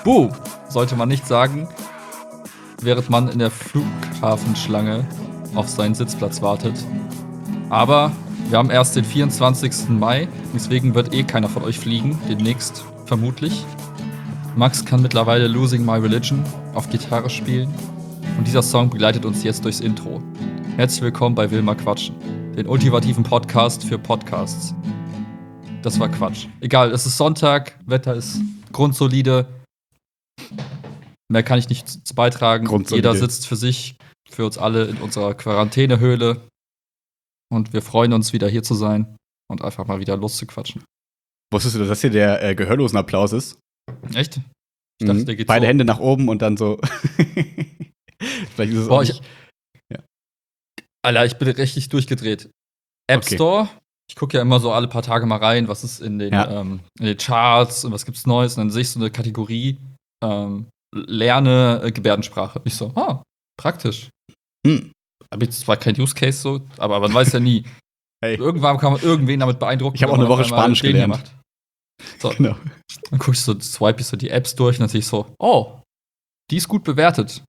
Buh, sollte man nicht sagen, während man in der Flughafenschlange auf seinen Sitzplatz wartet. Aber wir haben erst den 24. Mai, deswegen wird keiner von euch fliegen, demnächst vermutlich. Max kann mittlerweile Losing My Religion auf Gitarre spielen und dieser Song begleitet uns jetzt durchs Intro. Herzlich willkommen bei Will mal quatschen, den ultimativen Podcast für Podcasts. Das war Quatsch. Egal, es ist Sonntag, Wetter ist grundsolide. Mehr kann ich nicht beitragen. Jeder sitzt für sich, für uns alle in unserer Quarantänehöhle. Und wir freuen uns, wieder hier zu sein und einfach mal wieder loszuquatschen. Wusstest du, dass das hier der Gehörlosenapplaus ist? Echt? Ich dachte, der geht beide so. Hände nach oben und dann so. Vielleicht ist es auch nicht. Alter, ich bin richtig durchgedreht. App Store. Ich gucke ja immer so alle paar Tage mal rein, was ist in den Charts und was gibt's Neues. Und dann sehe ich so eine Kategorie, lerne Gebärdensprache. Ich so, praktisch. Hab jetzt zwar kein Use Case so, aber man weiß ja nie. Hey. Irgendwann kann man irgendwen damit beeindrucken. Ich habe auch eine Woche Spanisch gelernt. So. Genau. Dann gucke ich so, swipe ich so die Apps durch und dann sehe ich so, die ist gut bewertet.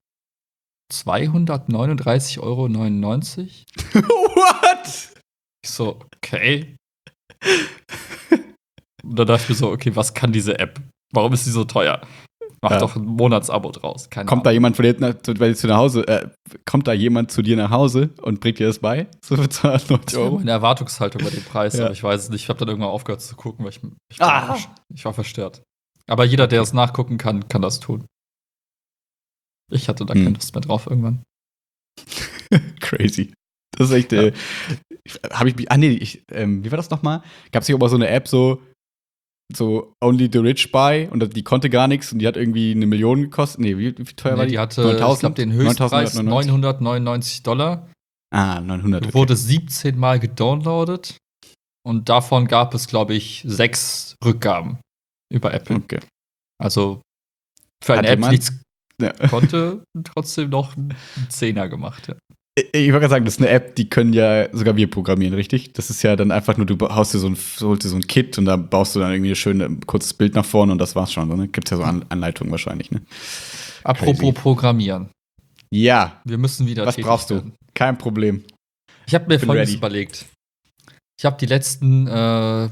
239,99 Euro. What? Ich so, okay. Und dann dachte ich mir so, okay, was kann diese App? Warum ist sie so teuer? Mach doch ein Monatsabo draus. Kommt da jemand von dir nach Hause? Kommt da jemand zu dir nach Hause und bringt dir das bei? So für 290 Euro? Meine Erwartungshaltung bei dem Preis, aber ich weiß es nicht. Ich habe dann irgendwann aufgehört zu gucken, weil ich war verstört. Aber jeder, der es nachgucken kann, kann das tun. Ich hatte da keine Lust mehr drauf irgendwann. Crazy. Das ist echt, wie war das nochmal? Gab es hier auch mal so eine App, so Only the Rich Buy und die konnte gar nichts und die hat irgendwie 1 Million gekostet. Nee, wie teuer war die? Die hatte, ich glaube, den Höchstpreis $999. 900. Okay. Wurde 17 Mal gedownloadet und davon gab es, glaube ich, 6 Rückgaben über Apple. Okay. Also für eine App, die nichts konnte, trotzdem noch einen Zehner gemacht, ja. Ich wollte gerade sagen, das ist eine App, die können ja sogar wir programmieren, richtig? Das ist ja dann einfach nur, du holst dir so ein Kit und da baust du dann irgendwie ein schönes, kurzes Bild nach vorne und das war's schon. So, ne? Gibt's ja so Anleitungen wahrscheinlich, ne? Apropos Crazy. Programmieren. Ja. Wir müssen wieder Was brauchst du? Kein Problem. Ich habe mir Folgendes überlegt. Ich habe die letzten, sagen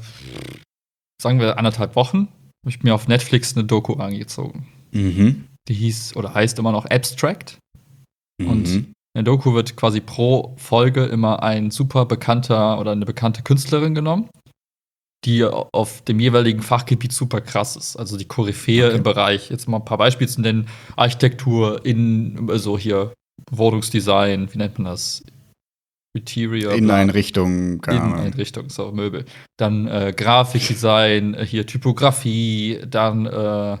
wir 1,5 Wochen, habe ich mir auf Netflix eine Doku angezogen. Mhm. Die heißt immer noch Abstract. Und in der Doku wird quasi pro Folge immer ein super bekannter oder eine bekannte Künstlerin genommen, die auf dem jeweiligen Fachgebiet super krass ist. Also die Koryphäe im Bereich. Jetzt mal ein paar Beispiele zu nennen. Architektur, so hier Wohnungsdesign, wie nennt man das? Interior. Inneneinrichtung, so Möbel. Dann Grafikdesign, hier Typografie, dann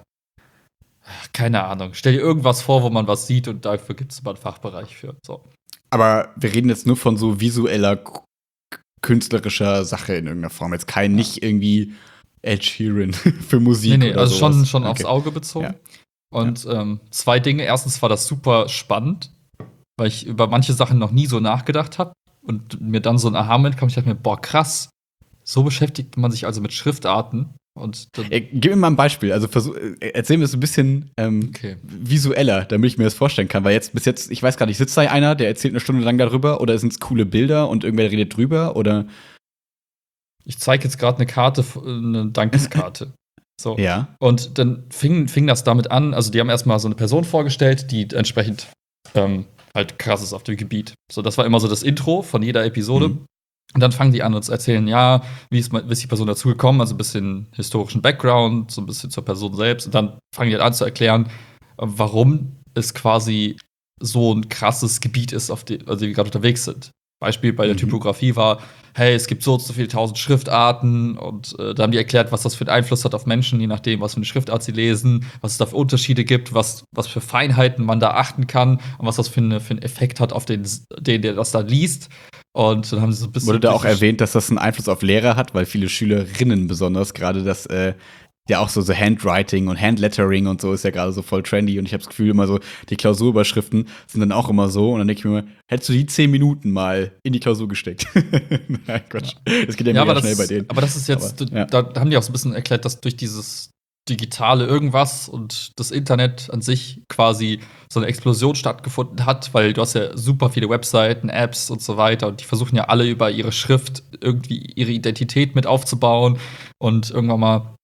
keine Ahnung. Stell dir irgendwas vor, wo man was sieht und dafür gibt es immer einen Fachbereich für. So. Aber wir reden jetzt nur von so visueller, künstlerischer Sache in irgendeiner Form. Jetzt nicht irgendwie Ed Sheeran für Musik. Nee, oder also sowas. schon aufs Auge bezogen. Ja. Und 2 Dinge. Erstens war das super spannend, weil ich über manche Sachen noch nie so nachgedacht habe und mir dann so ein Aha-Moment kam. Ich dachte mir, boah, krass. So beschäftigt man sich also mit Schriftarten. Und gib mir mal ein Beispiel. Also erzähl mir das ein bisschen visueller, damit ich mir das vorstellen kann. Weil bis jetzt, ich weiß gar nicht, sitzt da einer, der erzählt 1 Stunde lang darüber oder sind es coole Bilder und irgendwer redet drüber? Oder? Ich zeige jetzt gerade eine Karte, eine Dankeskarte. So. Ja. Und dann fing das damit an, also die haben erstmal so eine Person vorgestellt, die entsprechend halt krass ist auf dem Gebiet. So, das war immer so das Intro von jeder Episode. Und dann fangen die an, uns zu erzählen, wie ist die Person dazu gekommen, also ein bisschen historischen Background, so ein bisschen zur Person selbst. Und dann fangen die an zu erklären, warum es quasi so ein krasses Gebiet ist, also die gerade unterwegs sind. Beispiel bei der Typografie war, hey, es gibt so viele 1000 Schriftarten und da haben die erklärt, was das für einen Einfluss hat auf Menschen, je nachdem, was für eine Schriftart sie lesen, was es da für Unterschiede gibt, was für Feinheiten man da achten kann und was das für einen Effekt hat auf den, der das da liest. Und dann haben sie so ein bisschen. Wurde da auch erwähnt, dass das einen Einfluss auf Lehrer hat, weil viele Schülerinnen besonders gerade das ja auch so Handwriting und Handlettering und so ist ja gerade so voll trendy und ich habe das Gefühl immer so, die Klausurüberschriften sind dann auch immer so und dann denke ich mir, hättest du die 10 Minuten mal in die Klausur gesteckt? Nein, Quatsch. Das geht ja mega schnell bei denen. Aber das ist jetzt, da haben die auch so ein bisschen erklärt, dass durch dieses digitale irgendwas und das Internet an sich quasi so eine Explosion stattgefunden hat, weil du hast ja super viele Webseiten, Apps und so weiter und die versuchen ja alle über ihre Schrift irgendwie ihre Identität mit aufzubauen und irgendwann mal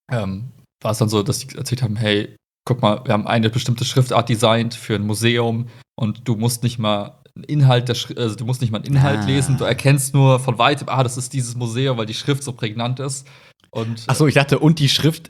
war es dann so, dass die erzählt haben, hey, guck mal, wir haben eine bestimmte Schriftart designt für ein Museum und du musst nicht mal einen Inhalt also du musst nicht mal einen Inhalt lesen, du erkennst nur von weitem, das ist dieses Museum, weil die Schrift so prägnant ist. Und Achso, ich dachte, und die Schrift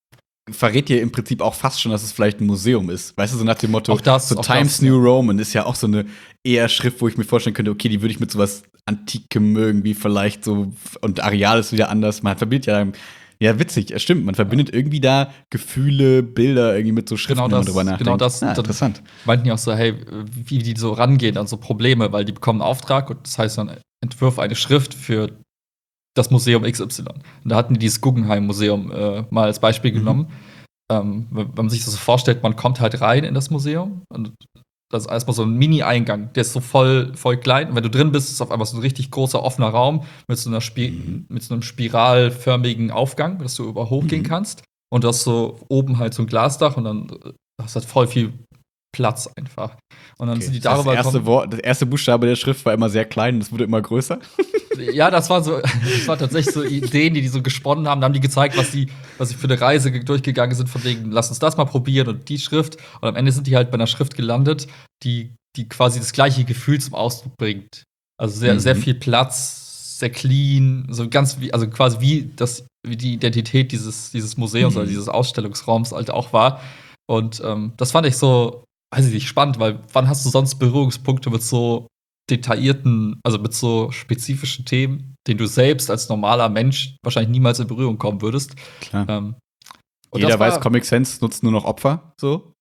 verrät dir im Prinzip auch fast schon, dass es vielleicht ein Museum ist. Weißt du, so nach dem Motto, so Times New Roman ist ja auch so eine eher Schrift, wo ich mir vorstellen könnte, okay, die würde ich mit sowas Antikem irgendwie vielleicht so, und Areal ist wieder anders. Man verbindet ja, witzig, stimmt, man verbindet irgendwie da Gefühle, Bilder irgendwie mit so Schriften, wenn man drüber nachdenkt. Genau das. Interessant. Meinten die auch so, hey, wie die so rangehen an so Probleme, weil die bekommen einen Auftrag und das heißt dann, entwirf eine Schrift für das Museum XY. Und da hatten die dieses Guggenheim-Museum mal als Beispiel genommen. Wenn man sich das so vorstellt, man kommt halt rein in das Museum und das ist erstmal so ein Mini-Eingang, der ist so voll klein. Und wenn du drin bist, ist auf einmal so ein richtig großer offener Raum mit so einem spiralförmigen Aufgang, dass du über hochgehen kannst. Und du hast so oben halt so ein Glasdach und dann hast du halt voll viel Platz einfach. Und dann sind die darüber das erste Buchstabe der Schrift war immer sehr klein und es wurde immer größer. Ja, das war tatsächlich so Ideen, die so gesponnen haben. Da haben die gezeigt, was sie für eine Reise durchgegangen sind, von wegen, lass uns das mal probieren und die Schrift. Und am Ende sind die halt bei einer Schrift gelandet, die quasi das gleiche Gefühl zum Ausdruck bringt. Also sehr viel Platz, sehr clean, so ganz also quasi wie die Identität dieses Museums oder dieses Ausstellungsraums halt auch war. Und das fand ich so, weiß ich nicht, spannend, weil wann hast du sonst Berührungspunkte mit so detaillierten, also mit so spezifischen Themen, denen du selbst als normaler Mensch wahrscheinlich niemals in Berührung kommen würdest. Klar. Jeder weiß, Comic Sans nutzt nur noch Opfer, so.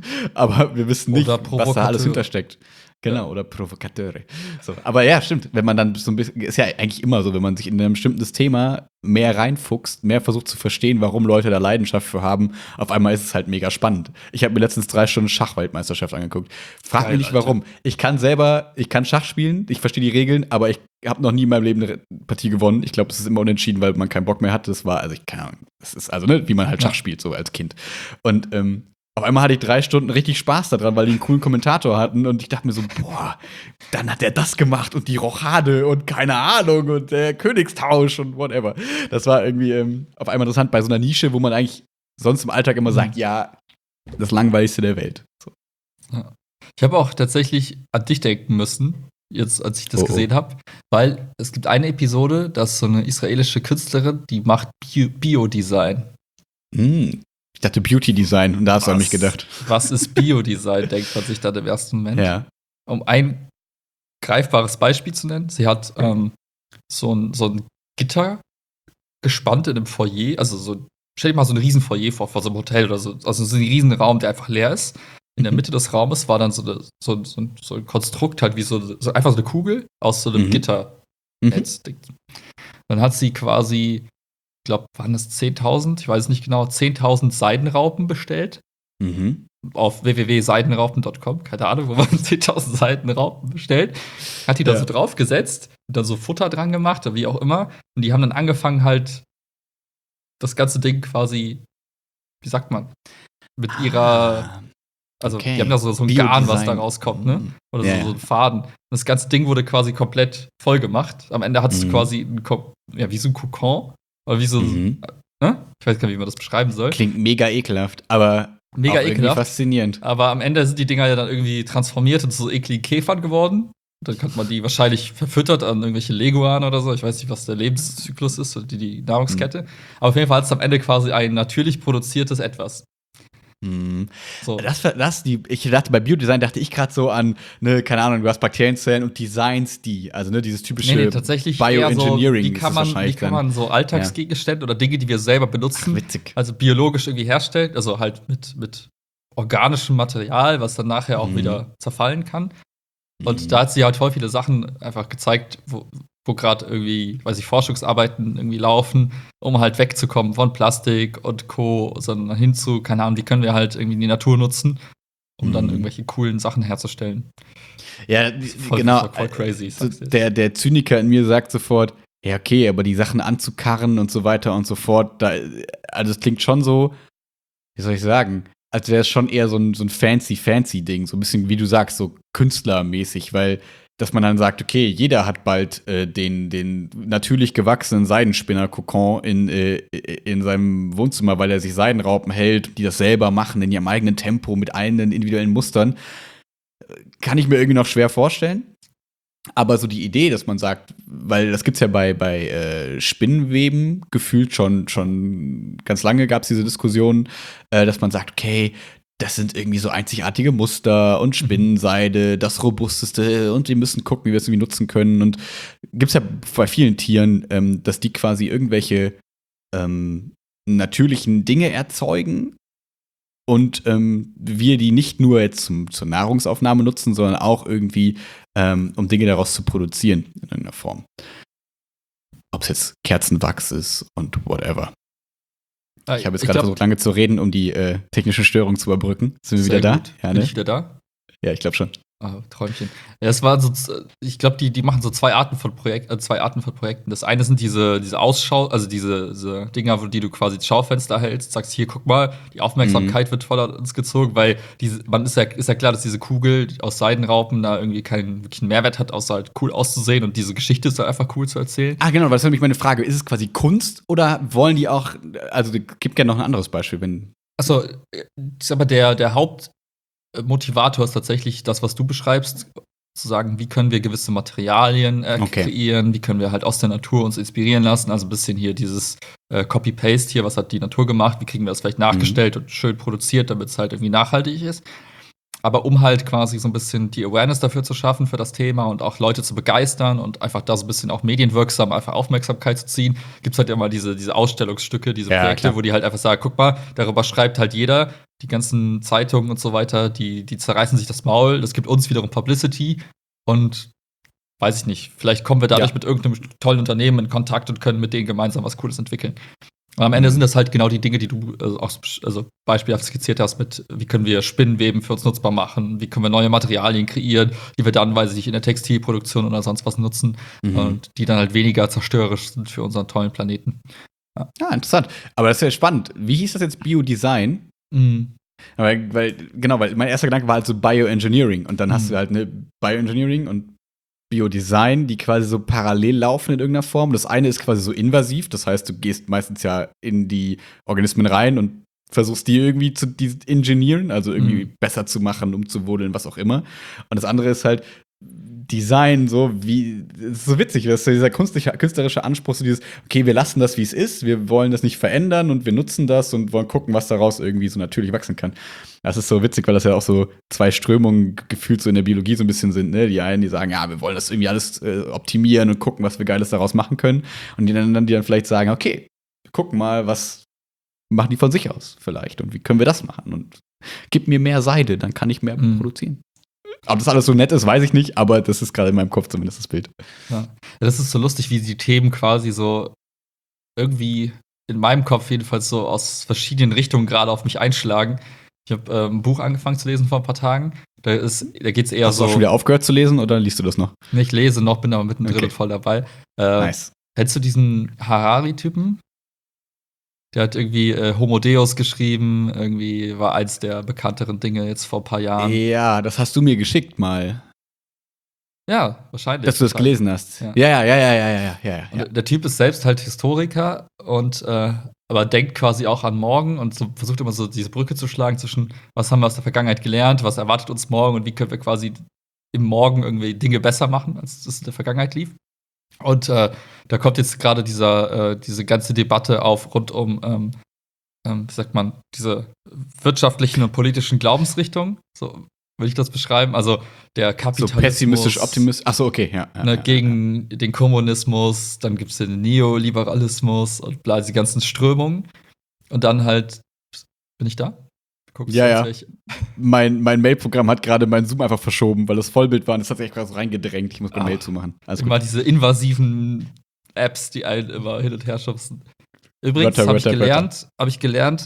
Aber wir wissen nicht, was da alles hintersteckt. Genau, oder Provokateure. So. Aber ja, stimmt. Wenn man dann so ein bisschen, ist ja eigentlich immer so, wenn man sich in ein bestimmtes Thema mehr reinfuchst, mehr versucht zu verstehen, warum Leute da Leidenschaft für haben, auf einmal ist es halt mega spannend. Ich habe mir letztens 3 Stunden Schachweltmeisterschaft angeguckt. Frag mich nicht, warum. Ich kann Schach spielen, ich verstehe die Regeln, aber ich habe noch nie in meinem Leben eine Partie gewonnen. Ich glaube, es ist immer unentschieden, weil man keinen Bock mehr hat. Keine Ahnung. Das ist also, wie man halt Schach spielt, so als Kind. Und auf einmal hatte ich 3 Stunden richtig Spaß daran, weil die einen coolen Kommentator hatten und ich dachte mir so, boah, dann hat er das gemacht und die Rochade und keine Ahnung und der Königstausch und whatever. Das war irgendwie auf einmal interessant bei so einer Nische, wo man eigentlich sonst im Alltag immer sagt, ja, das Langweiligste der Welt. So. Ja. Ich habe auch tatsächlich an dich denken müssen, jetzt als ich das gesehen habe, weil es gibt eine Episode, da ist so eine israelische Künstlerin, die macht Biodesign. Ich dachte Beauty-Design und da hast du an mich gedacht. Was ist Biodesign, denkt man sich dann im ersten Moment. Ja. Um ein greifbares Beispiel zu nennen, sie hat so ein Gitter gespannt in einem Foyer, also stell dir mal so ein Riesenfoyer vor so einem Hotel oder so, also so ein Riesenraum, der einfach leer ist. In der Mitte des Raumes war dann so ein Konstrukt, halt wie so einfach so eine Kugel aus so einem Gitternetz. Dann hat sie quasi, ich glaube, waren es 10.000, ich weiß es nicht genau, 10.000 Seidenraupen bestellt. Auf www.seidenraupen.com, keine Ahnung, wo man 10.000 Seidenraupen bestellt. Hat die da so draufgesetzt und dann so Futter dran gemacht oder wie auch immer. Und die haben dann angefangen halt das ganze Ding quasi, wie sagt man, mit ihrer, also die haben da so ein Garn, was da rauskommt, ne? Oder so ein Faden. Und das ganze Ding wurde quasi komplett voll gemacht. Am Ende hat es quasi wie so ein Kokon. Oder wie so, ne? Ich weiß gar nicht, wie man das beschreiben soll. Klingt mega ekelhaft, aber mega auch irgendwie faszinierend. Aber am Ende sind die Dinger ja dann irgendwie transformiert in so ekligen Käfern geworden. Dann hat man die wahrscheinlich verfüttert an irgendwelche Leguane oder so. Ich weiß nicht, was der Lebenszyklus ist, oder die Nahrungskette. Aber auf jeden Fall hat es am Ende quasi ein natürlich produziertes Etwas. So. Ich dachte, bei Biodesign dachte ich gerade so an, ne, keine Ahnung, du hast Bakterienzellen und designst die. Also, ne, dieses typische tatsächlich Bioengineering. So, wie kann man so Alltagsgegenstände oder Dinge, die wir selber benutzen, witzig. Also biologisch irgendwie herstellen, also halt mit organischem Material, was dann nachher auch wieder zerfallen kann. Und da hat sie halt voll viele Sachen einfach gezeigt, wo gerade irgendwie, weiß ich, Forschungsarbeiten irgendwie laufen, um halt wegzukommen von Plastik und Co., sondern hin zu, keine Ahnung, wie können wir halt irgendwie die Natur nutzen, um dann irgendwelche coolen Sachen herzustellen. Ja, genau. Voll crazy. Der Zyniker in mir sagt sofort, Ja, okay, aber die Sachen anzukarren und so weiter und so fort, also es klingt schon so, wie soll ich sagen, als wäre es schon eher so ein fancy Ding, so ein bisschen, wie du sagst, so künstlermäßig, weil, dass man dann sagt, okay, jeder hat bald den natürlich gewachsenen Seidenspinner-Kokon in seinem Wohnzimmer, weil er sich Seidenraupen hält, die das selber machen, in ihrem eigenen Tempo, mit eigenen individuellen Mustern. Kann ich mir irgendwie noch schwer vorstellen. Aber so die Idee, dass man sagt, weil das gibt's ja bei Spinnenweben gefühlt schon ganz lange gab's diese Diskussion, dass man sagt, okay, das sind irgendwie so einzigartige Muster und Spinnenseide, das robusteste und wir müssen gucken, wie wir es irgendwie nutzen können. Und gibt's ja bei vielen Tieren, dass die quasi irgendwelche natürlichen Dinge erzeugen und wir die nicht nur jetzt zur Nahrungsaufnahme nutzen, sondern auch irgendwie, um Dinge daraus zu produzieren in irgendeiner Form. Ob es jetzt Kerzenwachs ist und whatever. Ich habe jetzt gerade versucht, lange zu reden, um die technische Störung zu überbrücken. Sind wir wieder da? Ja, ne? Bin ich wieder da? Ja, ich glaube schon. Ah, Träumchen. Ja, es war so, ich glaube, die machen so zwei Arten von Projekten. Das eine sind diese Ausschau, also diese Dinger, die du quasi ins Schaufenster hältst, sagst, hier, guck mal, die Aufmerksamkeit wird voll an uns gezogen, weil ist ja klar, dass diese Kugel aus Seidenraupen da irgendwie keinen wirklichen Mehrwert hat, außer halt cool auszusehen und diese Geschichte ist halt einfach cool zu erzählen. Ah, genau, das ist nämlich meine Frage. Ist es quasi Kunst oder wollen die auch, also gib gerne noch ein anderes Beispiel, wenn. Achso, ist aber der Hauptmotivator ist tatsächlich das, was du beschreibst, zu sagen, wie können wir gewisse Materialien kreieren, wie können wir halt aus der Natur uns inspirieren lassen, also ein bisschen hier dieses Copy-Paste hier, was hat die Natur gemacht, wie kriegen wir das vielleicht nachgestellt und schön produziert, damit es halt irgendwie nachhaltig ist. Aber um halt quasi so ein bisschen die Awareness dafür zu schaffen, für das Thema und auch Leute zu begeistern und einfach da so ein bisschen auch medienwirksam einfach Aufmerksamkeit zu ziehen, gibt's halt immer diese Ausstellungsstücke, diese Projekte, klar. wo die halt einfach sagen, guck mal, darüber schreibt halt jeder, die ganzen Zeitungen und so weiter, die zerreißen sich das Maul, das gibt uns wiederum Publicity und weiß ich nicht, vielleicht kommen wir dadurch mit irgendeinem tollen Unternehmen in Kontakt und können mit denen gemeinsam was Cooles entwickeln. Und am Ende sind das halt genau die Dinge, die du auch beispielhaft skizziert hast, mit wie können wir Spinnenweben für uns nutzbar machen, wie können wir neue Materialien kreieren, die wir dann, weiß ich nicht, in der Textilproduktion oder sonst was nutzen und die dann halt weniger zerstörerisch sind für unseren tollen Planeten. Ja, interessant. Aber das ist ja spannend. Wie hieß das jetzt Biodesign? Weil mein erster Gedanke war halt so Bioengineering und dann hast du halt eine Bioengineering und Biodesign, die quasi so parallel laufen in irgendeiner Form. Das eine ist quasi so invasiv, das heißt, du gehst meistens ja in die Organismen rein und versuchst die irgendwie zu engineeren, also irgendwie besser zu machen, umzuwodeln, was auch immer. Und das andere ist halt Design, das ist so witzig, das ist dieser künstlerische Anspruch, so dieses, okay, wir lassen das, wie es ist, wir wollen das nicht verändern und wir nutzen das und wollen gucken, was daraus irgendwie so natürlich wachsen kann. Das ist so witzig, weil das ja auch so zwei Strömungen gefühlt so in der Biologie so ein bisschen sind, ne? Die einen, die sagen, ja, wir wollen das irgendwie alles optimieren und gucken, was wir Geiles daraus machen können. Und die anderen, die dann vielleicht sagen, okay, wir gucken mal, was machen die von sich aus vielleicht und wie können wir das machen? Und gib mir mehr Seide, dann kann ich mehr produzieren. Ob das alles so nett ist, weiß ich nicht, aber das ist gerade in meinem Kopf zumindest das Bild. Ja. Das ist so lustig, wie die Themen quasi so irgendwie in meinem Kopf jedenfalls so aus verschiedenen Richtungen gerade auf mich einschlagen. Ich habe ein Buch angefangen zu lesen vor ein paar Tagen. Da geht's eher Hast so. du auch schon wieder aufgehört zu lesen oder liest du das noch? Ich lese noch, bin aber mittendrin und voll dabei. Nice. Kennst du diesen Harari-Typen? Der hat irgendwie Homo Deus geschrieben, irgendwie war eins der bekannteren Dinge jetzt vor ein paar Jahren. Ja, das hast du mir geschickt mal. Ja, wahrscheinlich. Dass du das gelesen hast. Ja. Und der Typ ist selbst halt Historiker und aber denkt quasi auch an morgen und so, versucht immer so diese Brücke zu schlagen zwischen, was haben wir aus der Vergangenheit gelernt, was erwartet uns morgen und wie können wir quasi im Morgen irgendwie Dinge besser machen, als es in der Vergangenheit lief. Und da kommt jetzt gerade diese ganze Debatte auf rund um, wie sagt man, diese wirtschaftlichen und politischen Glaubensrichtungen. So würde ich das beschreiben. Also der Kapitalismus. So pessimistisch, optimistisch. Achso, okay, ja. Gegen den Kommunismus, dann gibt es den Neoliberalismus und diese ganzen Strömungen. Und dann halt, bin ich da? Guckst ja. Mein Mail-Programm hat gerade meinen Zoom einfach verschoben, weil das Vollbild war und das hat sich gerade so reingedrängt. Ich muss mein Mail zumachen. Immer diese invasiven Apps, die einen immer hin und her schubsen. Übrigens habe ich gelernt,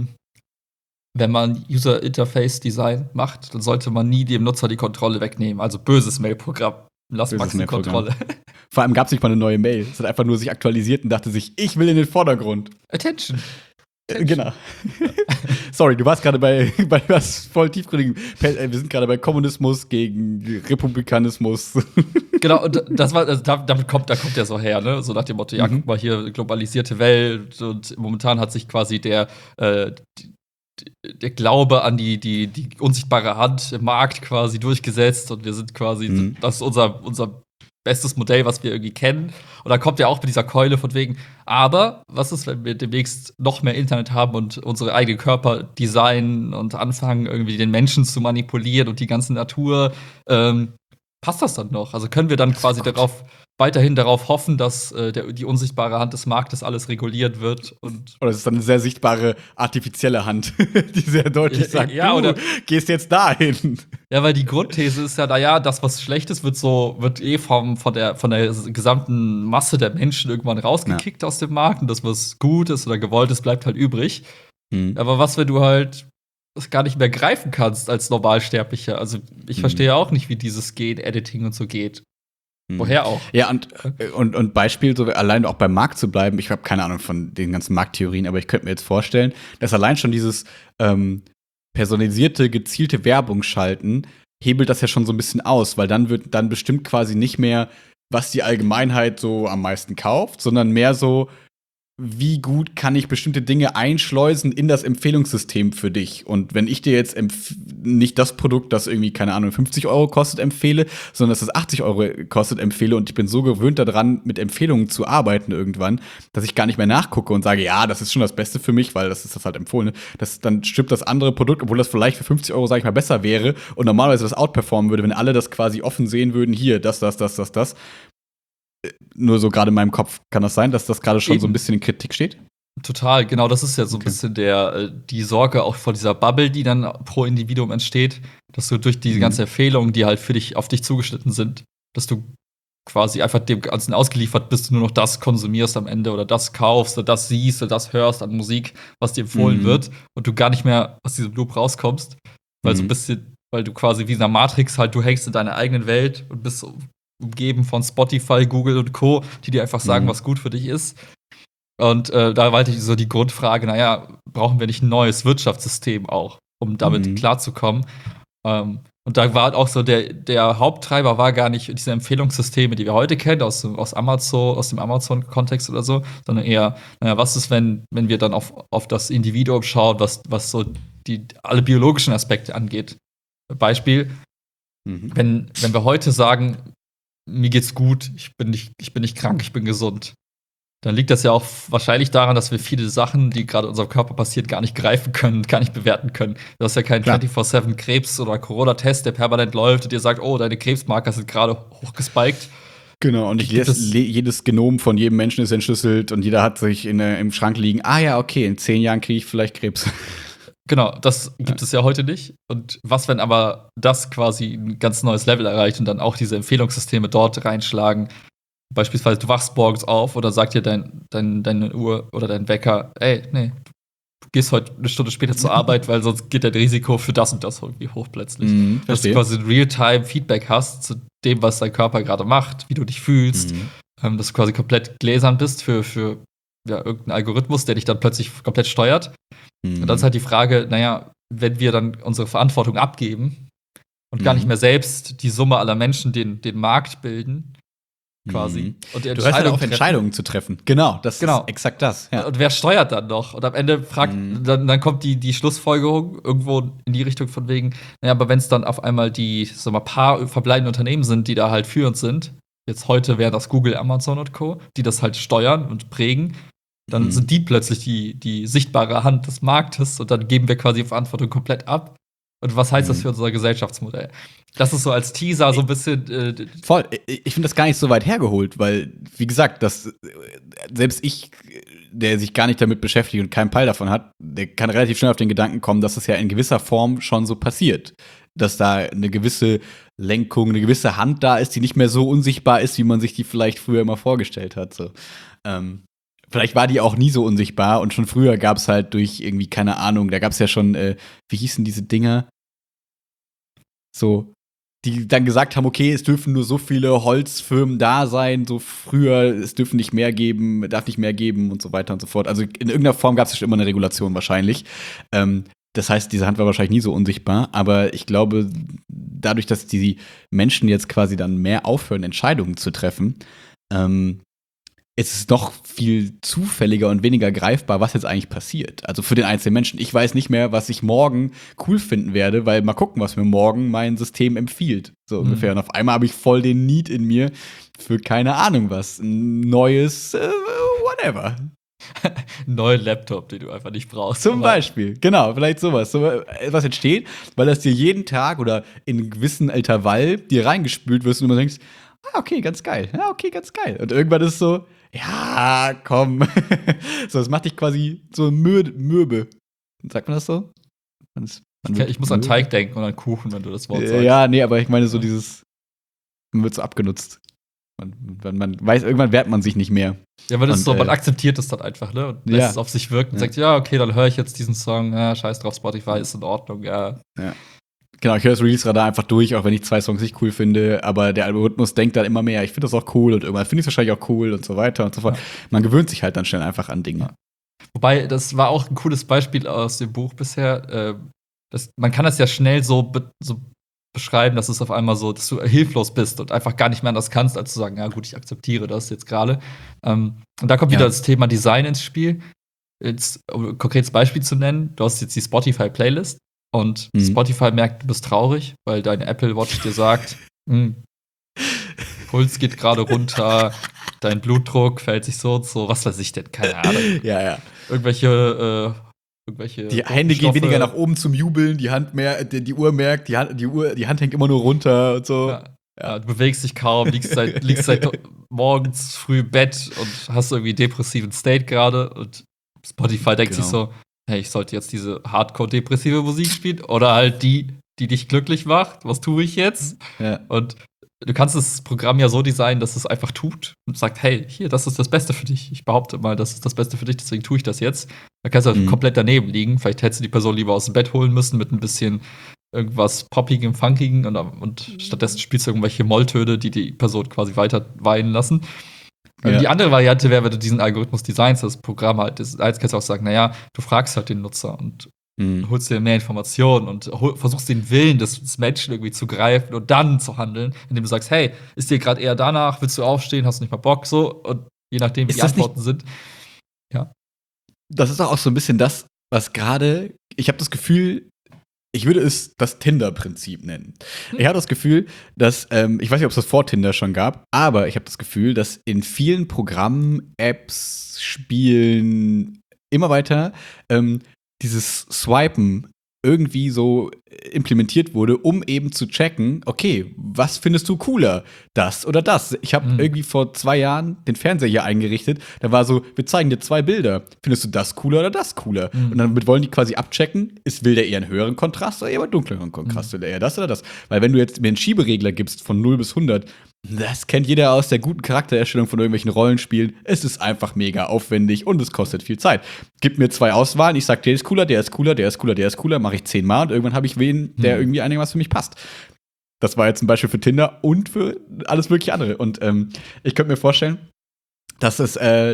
wenn man User Interface Design macht, dann sollte man nie dem Nutzer die Kontrolle wegnehmen. Also böses Mail-Programm. Lass Böses Max die Kontrolle. Vor allem gab es nicht mal eine neue Mail. Es hat einfach nur sich aktualisiert und dachte sich, ich will in den Vordergrund. Attention. Genau. Sorry, du warst gerade bei was voll tiefgründigem. Wir sind gerade bei Kommunismus gegen Republikanismus. Genau, und das war, also da kommt ja so her, ne? So nach dem Motto, ja, guck mal hier, globalisierte Welt und momentan hat sich quasi der Glaube an die unsichtbare Hand im Markt quasi durchgesetzt und wir sind quasi, das ist unser bestes Modell, was wir irgendwie kennen. Und da kommt ja auch mit dieser Keule von wegen, aber was ist, wenn wir demnächst noch mehr Internet haben und unsere eigenen Körper designen und anfangen, irgendwie den Menschen zu manipulieren und die ganze Natur, passt das dann noch? Also können wir dann quasi weiterhin darauf hoffen, dass die unsichtbare Hand des Marktes alles reguliert wird und Oder es ist dann eine sehr sichtbare artifizielle Hand, die sehr deutlich sagt, ja, du oder gehst jetzt dahin. ja, weil die Grundthese ist ja, naja, das, was schlecht ist, wird von der gesamten Masse der Menschen irgendwann rausgekickt aus dem Markt und das, was gut ist oder gewollt ist, bleibt halt übrig. Aber was, wenn du halt das gar nicht mehr greifen kannst als Normalsterblicher? Also, ich verstehe auch nicht, wie dieses Gen-Editing und so geht. Woher auch? Ja, und Beispiel, so allein auch beim Markt zu bleiben, ich habe keine Ahnung von den ganzen Markttheorien, aber ich könnte mir jetzt vorstellen, dass allein schon dieses personalisierte, gezielte Werbung schalten, hebelt das ja schon so ein bisschen aus, weil dann wird dann bestimmt quasi nicht mehr, was die Allgemeinheit so am meisten kauft, sondern mehr so, wie gut kann ich bestimmte Dinge einschleusen in das Empfehlungssystem für dich? Und wenn ich dir jetzt nicht das Produkt, das irgendwie, keine Ahnung, 50 € kostet, empfehle, sondern dass es 80 € kostet, empfehle und ich bin so gewöhnt daran, mit Empfehlungen zu arbeiten irgendwann, dass ich gar nicht mehr nachgucke und sage, ja, das ist schon das Beste für mich, weil das ist das halt empfohlene. Dann stimmt das andere Produkt, obwohl das vielleicht für 50 €, sag ich mal, besser wäre und normalerweise das outperformen würde, wenn alle das quasi offen sehen würden, hier, das. Nur so gerade in meinem Kopf kann das sein, dass das gerade schon so ein bisschen in Kritik steht? Total, genau, das ist ja so ein bisschen die Sorge auch vor dieser Bubble, die dann pro Individuum entsteht, dass du durch diese ganzen Empfehlungen, die halt auf dich zugeschnitten sind, dass du quasi einfach dem Ganzen ausgeliefert bist, du nur noch das konsumierst am Ende oder das kaufst oder das siehst oder das hörst an Musik, was dir empfohlen wird und du gar nicht mehr aus diesem Loop rauskommst, weil so ein bisschen, weil du quasi wie in einer Matrix halt, du hängst in deiner eigenen Welt und bist umgeben von Spotify, Google und Co., die dir einfach sagen, was gut für dich ist. Und da war so die Grundfrage, naja, brauchen wir nicht ein neues Wirtschaftssystem auch, um damit klarzukommen? Und da war auch so, der Haupttreiber war gar nicht diese Empfehlungssysteme, die wir heute kennen, aus dem Amazon-Kontext oder so, sondern eher, naja, was ist, wenn wir dann auf das Individuum schauen, was so alle biologischen Aspekte angeht. Beispiel, wenn wir heute sagen, mir geht's gut, ich bin nicht krank, ich bin gesund, dann liegt das ja auch wahrscheinlich daran, dass wir viele Sachen, die gerade in unserem Körper passiert, gar nicht greifen können, gar nicht bewerten können. Du hast ja keinen 24/7 Krebs- oder Corona-Test, der permanent läuft und dir sagt, oh, deine Krebsmarker sind gerade hochgespiked. Genau, und jedes Genom von jedem Menschen ist entschlüsselt und jeder hat sich im Schrank liegen, ja, okay, in 10 Jahren kriege ich vielleicht Krebs. Genau, das gibt es ja heute nicht. Und was, wenn aber das quasi ein ganz neues Level erreicht und dann auch diese Empfehlungssysteme dort reinschlagen? Beispielsweise, du wachst morgens auf oder sagt dir deine Uhr oder dein Wecker, ey, nee, du gehst heute eine Stunde später zur Arbeit, weil sonst geht dein Risiko für das und das irgendwie hoch plötzlich. Dass du quasi ein Real-Time-Feedback hast zu dem, was dein Körper gerade macht, wie du dich fühlst, dass du quasi komplett gläsern bist für irgendeinen Algorithmus, der dich dann plötzlich komplett steuert. Und dann ist halt die Frage, naja, wenn wir dann unsere Verantwortung abgeben und gar nicht mehr selbst die Summe aller Menschen den Markt bilden, quasi. Und du hörst halt auf, Entscheidungen zu treffen. Genau, das ist exakt das. Ja. Und wer steuert dann noch? Und am Ende dann kommt die Schlussfolgerung irgendwo in die Richtung von wegen, naja, aber wenn es dann auf einmal die, sag mal, paar verbleibenden Unternehmen sind, die da halt führend sind, jetzt heute wären das Google, Amazon und Co., die das halt steuern und prägen, dann sind die plötzlich die sichtbare Hand des Marktes und dann geben wir quasi die Verantwortung komplett ab. Und was heißt das für unser Gesellschaftsmodell? Das ist so als Teaser so ein bisschen voll. Ich finde das gar nicht so weit hergeholt, weil, wie gesagt, selbst ich, der sich gar nicht damit beschäftigt und keinen Peil davon hat, der kann relativ schnell auf den Gedanken kommen, dass das ja in gewisser Form schon so passiert. Dass da eine gewisse Lenkung, eine gewisse Hand da ist, die nicht mehr so unsichtbar ist, wie man sich die vielleicht früher immer vorgestellt hat. So. Vielleicht war die auch nie so unsichtbar und schon früher gab es halt durch irgendwie, keine Ahnung, da gab es ja schon, wie hießen diese Dinger? So die dann gesagt haben, okay, es dürfen nur so viele Holzfirmen da sein, so früher, es dürfen nicht mehr geben, darf nicht mehr geben und so weiter und so fort. Also in irgendeiner Form gab es schon immer eine Regulation wahrscheinlich. Das heißt, diese Hand war wahrscheinlich nie so unsichtbar, aber ich glaube, dadurch, dass die Menschen jetzt quasi dann mehr aufhören, Entscheidungen zu treffen, es ist noch viel zufälliger und weniger greifbar, was jetzt eigentlich passiert. Also für den einzelnen Menschen. Ich weiß nicht mehr, was ich morgen cool finden werde, weil mal gucken, was mir morgen mein System empfiehlt. So ungefähr. Und auf einmal habe ich voll den Need in mir für keine Ahnung was. Ein neues whatever. Neuen Laptop, den du einfach nicht brauchst. Zum Beispiel, genau, vielleicht sowas. So, was entsteht, weil das dir jeden Tag oder in einem gewissen Intervall dir reingespült wirst und du immer denkst, okay, ganz geil. Ja, okay, ganz geil. Und irgendwann ist es so, ja, komm. So, das macht dich quasi so mürbe. Sagt man das so? Ich muss an Teig denken und an Kuchen, wenn du das Wort sagst. Ja, nee, aber ich meine so dieses, man wird so abgenutzt. Man weiß, irgendwann wehrt man sich nicht mehr. Ja, weil das ist so, man akzeptiert es dann einfach, ne? Und lässt es auf sich wirken und sagt, ja, okay, dann höre ich jetzt diesen Song, ja, scheiß drauf, Spotify ist in Ordnung, ja. Genau, ich höre das Release-Radar einfach durch, auch wenn ich 2 Songs nicht cool finde, aber der Algorithmus denkt dann immer mehr, ich finde das auch cool und irgendwann finde ich es wahrscheinlich auch cool und so weiter und so fort. Man gewöhnt sich halt dann schnell einfach an Dinge. Wobei, das war auch ein cooles Beispiel aus dem Buch bisher. Man kann das ja schnell so beschreiben, dass es auf einmal so, dass du hilflos bist und einfach gar nicht mehr anders kannst, als zu sagen, ja gut, ich akzeptiere das jetzt gerade. Und da kommt wieder das Thema Design ins Spiel. Jetzt, um ein konkretes Beispiel zu nennen, du hast jetzt die Spotify-Playlist und Spotify merkt, du bist traurig, weil deine Apple Watch dir sagt, Puls geht gerade runter, dein Blutdruck fällt sich so und so, was weiß ich denn, keine Ahnung. Ja. Irgendwelche die Hände gehen weniger nach oben zum Jubeln, die Hand mehr, die Uhr merkt, die Hand hängt immer nur runter und so. Ja, du bewegst dich kaum, liegst seit morgens früh im Bett und hast irgendwie depressiven State gerade und Spotify denkt sich so, hey, ich sollte jetzt diese Hardcore-depressive Musik spielen oder halt die dich glücklich macht. Was tue ich jetzt? Ja. Und du kannst das Programm ja so designen, dass es einfach tut und sagt, hey, hier, das ist das Beste für dich. Ich behaupte mal, das ist das Beste für dich, deswegen tue ich das jetzt. Da kannst du komplett daneben liegen. Vielleicht hättest du die Person lieber aus dem Bett holen müssen mit ein bisschen irgendwas Poppigem, Funkigem und stattdessen spielst du irgendwelche Molltöne, die Person quasi weiter weinen lassen. Ja. Die andere Variante wäre, wenn du diesen Algorithmus designst, das Programm halt, kannst du auch sagen, naja, du fragst halt den Nutzer und holst dir mehr Informationen und versuchst den Willen des Menschen irgendwie zu greifen und dann zu handeln, indem du sagst, hey, ist dir gerade eher danach, willst du aufstehen, hast du nicht mal Bock, so, und je nachdem, wie die Antworten sind. Ja. Das ist auch so ein bisschen das, was gerade, ich habe das Gefühl, ich würde es das Tinder-Prinzip nennen. Ich habe das Gefühl, dass, ich weiß nicht, ob es das vor Tinder schon gab, aber ich habe das Gefühl, dass in vielen Programmen, Apps, Spielen immer weiter dieses Swipen irgendwie so implementiert wurde, um eben zu checken, okay, was findest du cooler? Das oder das? Ich habe irgendwie vor 2 Jahren den Fernseher hier eingerichtet, da war so, wir zeigen dir 2 Bilder. Findest du das cooler oder das cooler? Und dann wollen die quasi abchecken, will der eher einen höheren Kontrast oder eher einen dunkleren Kontrast? Will der eher das oder das? Weil wenn du jetzt mir einen Schieberegler gibst von 0 bis 100, das kennt jeder aus der guten Charaktererstellung von irgendwelchen Rollenspielen. Es ist einfach mega aufwendig und es kostet viel Zeit. Gib mir 2 Auswahlen, ich sag, der ist cooler, der ist cooler, der ist cooler, der ist cooler, mache ich 10-mal und irgendwann habe ich wen, der irgendwie einigermaßen für mich passt. Das war jetzt ein Beispiel für Tinder und für alles mögliche andere. Und ich könnte mir vorstellen, dass das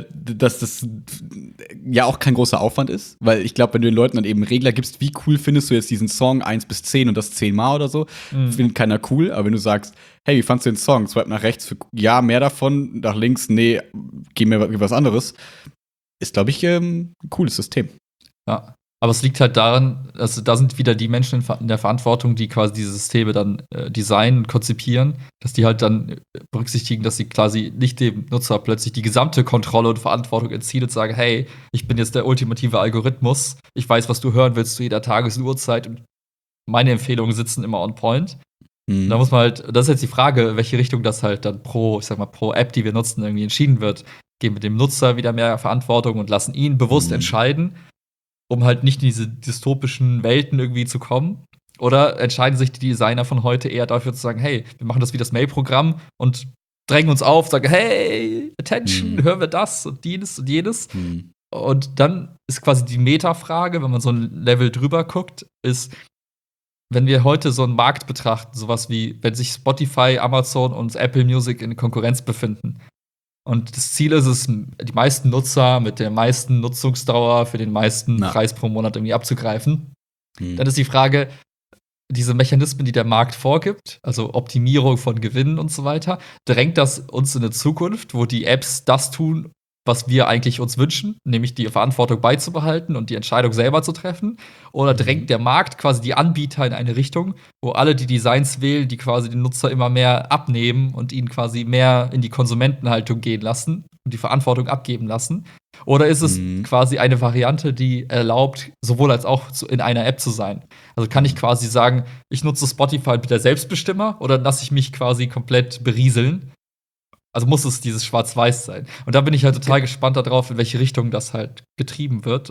ja auch kein großer Aufwand ist, weil ich glaube, wenn du den Leuten dann eben Regler gibst, wie cool findest du jetzt diesen Song 1 bis 10 und das 10-mal oder so, findet keiner cool, aber wenn du sagst, hey, wie fandst du den Song? Swipe nach rechts für ja, mehr davon, nach links, nee, gib mir was anderes, ist, glaube ich, ein cooles System. Ja. Aber es liegt halt daran, also da sind wieder die Menschen in der Verantwortung, die quasi diese Systeme dann designen, konzipieren, dass die halt dann berücksichtigen, dass sie quasi nicht dem Nutzer plötzlich die gesamte Kontrolle und Verantwortung entziehen und sagen, hey, ich bin jetzt der ultimative Algorithmus, ich weiß, was du hören willst zu jeder Tages- und Uhrzeit und meine Empfehlungen sitzen immer on point. Da muss man halt, das ist jetzt die Frage, welche Richtung das halt dann pro App, die wir nutzen, irgendwie entschieden wird. Geben wir dem Nutzer wieder mehr Verantwortung und lassen ihn bewusst entscheiden, um halt nicht in diese dystopischen Welten irgendwie zu kommen? Oder entscheiden sich die Designer von heute eher dafür zu sagen, hey, wir machen das wie das Mail-Programm und drängen uns auf, sagen, hey, Attention, hören wir das und jenes und jenes. Und dann ist quasi die Meta-Frage, wenn man so ein Level drüber guckt, ist, wenn wir heute so einen Markt betrachten, sowas wie, wenn sich Spotify, Amazon und Apple Music in Konkurrenz befinden. Und das Ziel ist es, die meisten Nutzer mit der meisten Nutzungsdauer für den meisten Na. Preis pro Monat irgendwie abzugreifen. Hm. Dann ist die Frage, diese Mechanismen, die der Markt vorgibt, also Optimierung von Gewinnen und so weiter, drängt das uns in eine Zukunft, wo die Apps das tun, was wir eigentlich uns wünschen, nämlich die Verantwortung beizubehalten und die Entscheidung selber zu treffen? Oder drängt der Markt quasi die Anbieter in eine Richtung, wo alle die Designs wählen, die quasi den Nutzer immer mehr abnehmen und ihn quasi mehr in die Konsumentenhaltung gehen lassen und die Verantwortung abgeben lassen? Oder ist es quasi eine Variante, die erlaubt, sowohl als auch in einer App zu sein? Also kann ich quasi sagen, ich nutze Spotify und bin der Selbstbestimmer oder lasse ich mich quasi komplett berieseln? Also muss es dieses Schwarz-Weiß sein. Und da bin ich halt total gespannt darauf, in welche Richtung das halt getrieben wird.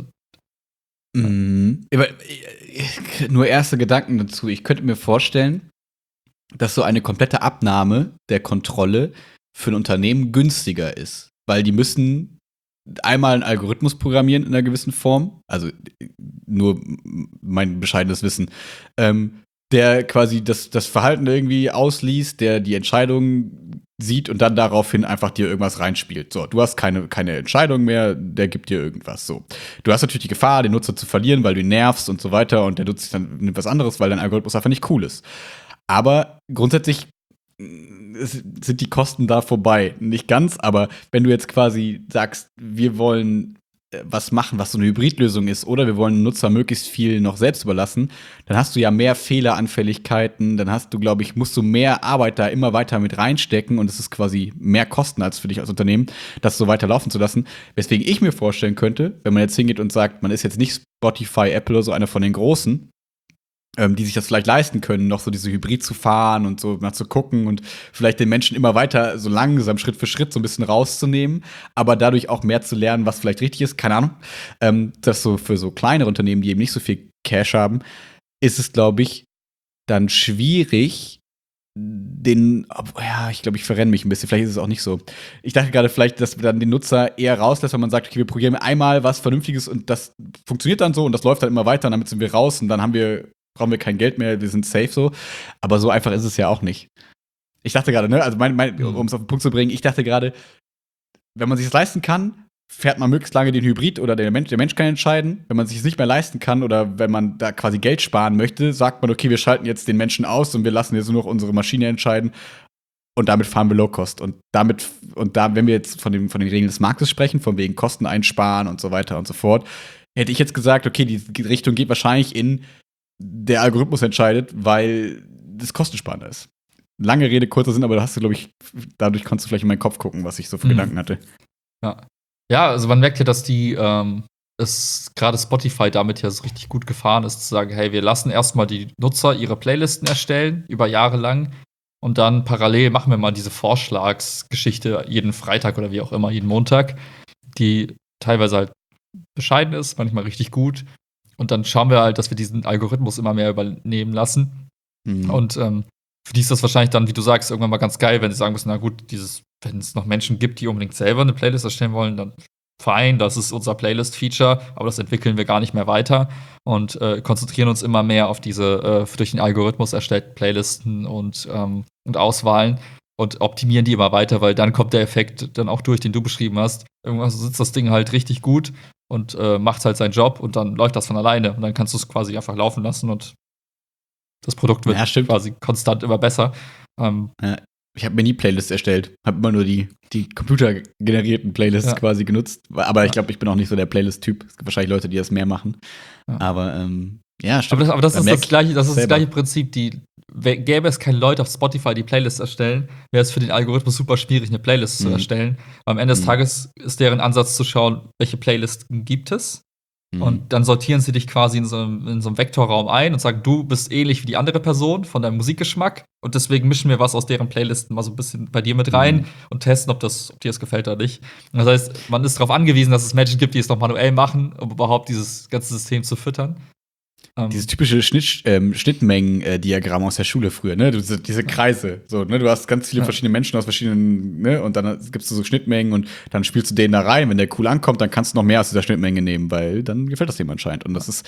Aber, nur erste Gedanken dazu. Ich könnte mir vorstellen, dass so eine komplette Abnahme der Kontrolle für ein Unternehmen günstiger ist. Weil die müssen einmal einen Algorithmus programmieren in einer gewissen Form. Also nur mein bescheidenes Wissen. Der quasi das Verhalten irgendwie ausliest, der die Entscheidung sieht und dann daraufhin einfach dir irgendwas reinspielt. So, du hast keine Entscheidung mehr, der gibt dir irgendwas. So. Du hast natürlich die Gefahr, den Nutzer zu verlieren, weil du ihn nervst und so weiter und der nutzt dann nimmt was anderes, weil dein Algorithmus einfach nicht cool ist. Aber grundsätzlich sind die Kosten da vorbei. Nicht ganz, aber wenn du jetzt quasi sagst, wir wollen was machen, was so eine Hybridlösung ist, oder wir wollen den Nutzer möglichst viel noch selbst überlassen, dann hast du ja mehr Fehleranfälligkeiten, dann hast du, glaube ich, musst du mehr Arbeit da immer weiter mit reinstecken und es ist quasi mehr Kosten als für dich als Unternehmen, das so weiter laufen zu lassen. Weswegen ich mir vorstellen könnte, wenn man jetzt hingeht und sagt, man ist jetzt nicht Spotify, Apple oder so einer von den Großen, die sich das vielleicht leisten können, noch so diese Hybrid zu fahren und so mal zu gucken und vielleicht den Menschen immer weiter so langsam Schritt für Schritt so ein bisschen rauszunehmen, aber dadurch auch mehr zu lernen, was vielleicht richtig ist, keine Ahnung. Das so für so kleinere Unternehmen, die eben nicht so viel Cash haben, ist es, glaube ich, dann schwierig, ich glaube, ich verrenne mich ein bisschen, vielleicht ist es auch nicht so. Ich dachte gerade vielleicht, dass man dann den Nutzer eher rauslässt, wenn man sagt, okay, wir probieren einmal was Vernünftiges und das funktioniert dann so und das läuft dann immer weiter und damit sind wir raus und dann brauchen wir kein Geld mehr, wir sind safe so. Aber so einfach ist es ja auch nicht. Ich dachte gerade, ne, also um es auf den Punkt zu bringen, ich dachte gerade, wenn man sich das leisten kann, fährt man möglichst lange den Hybrid oder der Mensch kann entscheiden. Wenn man sich es nicht mehr leisten kann oder wenn man da quasi Geld sparen möchte, sagt man, okay, wir schalten jetzt den Menschen aus und wir lassen jetzt nur noch unsere Maschine entscheiden und damit fahren wir Low Cost. Und wenn wir jetzt von den Regeln des Marktes sprechen, von wegen Kosten einsparen und so weiter und so fort, hätte ich jetzt gesagt, okay, die Richtung geht wahrscheinlich in der Algorithmus entscheidet, weil das kostensparender ist. Lange Rede, kurzer Sinn, aber da hast du, glaube ich, dadurch konntest du vielleicht in meinen Kopf gucken, was ich so für Gedanken hatte. Ja, also man merkt ja, dass gerade Spotify damit ja so richtig gut gefahren ist, zu sagen, hey, wir lassen erstmal die Nutzer ihre Playlisten erstellen, über Jahre lang, und dann parallel machen wir mal diese Vorschlagsgeschichte jeden Freitag oder wie auch immer, jeden Montag, die teilweise halt bescheiden ist, manchmal richtig gut. Und dann schauen wir halt, dass wir diesen Algorithmus immer mehr übernehmen lassen. Und für die ist das wahrscheinlich dann, wie du sagst, irgendwann mal ganz geil, wenn sie sagen müssen, na gut, wenn es noch Menschen gibt, die unbedingt selber eine Playlist erstellen wollen, dann fein, das ist unser Playlist-Feature, aber das entwickeln wir gar nicht mehr weiter und konzentrieren uns immer mehr auf diese durch den Algorithmus erstellten Playlisten und Auswahlen und optimieren die immer weiter, weil dann kommt der Effekt dann auch durch, den du beschrieben hast. Irgendwann sitzt das Ding halt richtig gut und macht halt seinen Job und dann läuft das von alleine und dann kannst du es quasi einfach laufen lassen und das Produkt wird quasi konstant immer besser. Ich habe mir nie Playlists erstellt, habe immer nur die computergenerierten Playlists quasi genutzt, aber ich glaube, ich bin auch nicht so der Playlist-Typ. Es gibt wahrscheinlich Leute, die das mehr machen. Aber ja, stimmt. Aber das ist das gleiche Prinzip. Gäbe es keine Leute auf Spotify, die Playlists erstellen, wäre es für den Algorithmus super schwierig, eine Playlist zu erstellen. Weil am Ende des Tages ist deren Ansatz zu schauen, welche Playlisten gibt es. Und dann sortieren sie dich quasi in so einem Vektorraum ein und sagen, du bist ähnlich wie die andere Person von deinem Musikgeschmack. Und deswegen mischen wir was aus deren Playlisten mal so ein bisschen bei dir mit rein und testen, ob dir das gefällt oder nicht. Das heißt, man ist darauf angewiesen, dass es Menschen gibt, die es noch manuell machen, um überhaupt dieses ganze System zu füttern. Dieses typische Schnittmengen-Diagramm aus der Schule früher, ne? Diese Kreise. So, ne? Du hast ganz viele verschiedene Menschen aus verschiedenen, ne? Und dann gibst du so Schnittmengen und dann spielst du den da rein. Wenn der cool ankommt, dann kannst du noch mehr aus dieser Schnittmenge nehmen, weil dann gefällt das dem anscheinend. Und das ist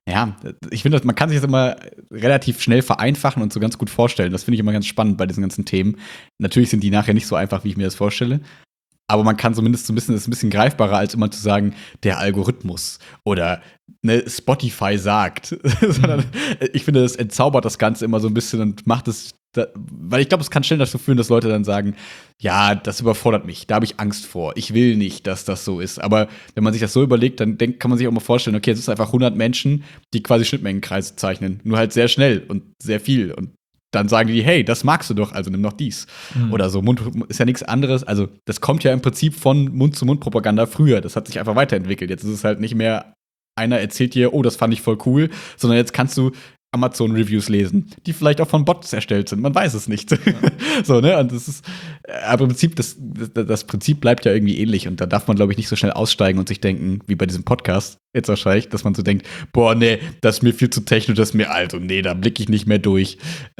Ja, ich finde, man kann sich das immer relativ schnell vereinfachen und so ganz gut vorstellen. Das finde ich immer ganz spannend bei diesen ganzen Themen. Natürlich sind die nachher nicht so einfach, wie ich mir das vorstelle. Aber man kann zumindest so ein bisschen greifbarer, als immer zu sagen, der Algorithmus oder ne, Spotify sagt. Sondern ich finde, das entzaubert das Ganze immer so ein bisschen und macht es, weil ich glaube, es kann schnell dazu führen, dass Leute dann sagen, ja, das überfordert mich, da habe ich Angst vor. Ich will nicht, dass das so ist. Aber wenn man sich das so überlegt, dann kann man sich auch mal vorstellen, okay, es ist einfach 100 Menschen, die quasi Schnittmengenkreise zeichnen. Nur halt sehr schnell und sehr viel. Und dann sagen die, hey, das magst du doch, also nimm doch dies. Oder so, Mund ist ja nichts anderes. Also, das kommt ja im Prinzip von Mund-zu-Mund-Propaganda früher. Das hat sich einfach weiterentwickelt. Jetzt ist es halt nicht mehr, einer erzählt dir, oh, das fand ich voll cool, sondern jetzt kannst du Amazon-Reviews lesen, die vielleicht auch von Bots erstellt sind. Man weiß es nicht. Ja. So, ne? Und das ist, aber im Prinzip, das Prinzip bleibt ja irgendwie ähnlich. Und da darf man, glaube ich, nicht so schnell aussteigen und sich denken, wie bei diesem Podcast jetzt wahrscheinlich, dass man so denkt, boah, nee, das ist mir viel zu technisch, das ist mir alt und nee, da blicke ich nicht mehr durch.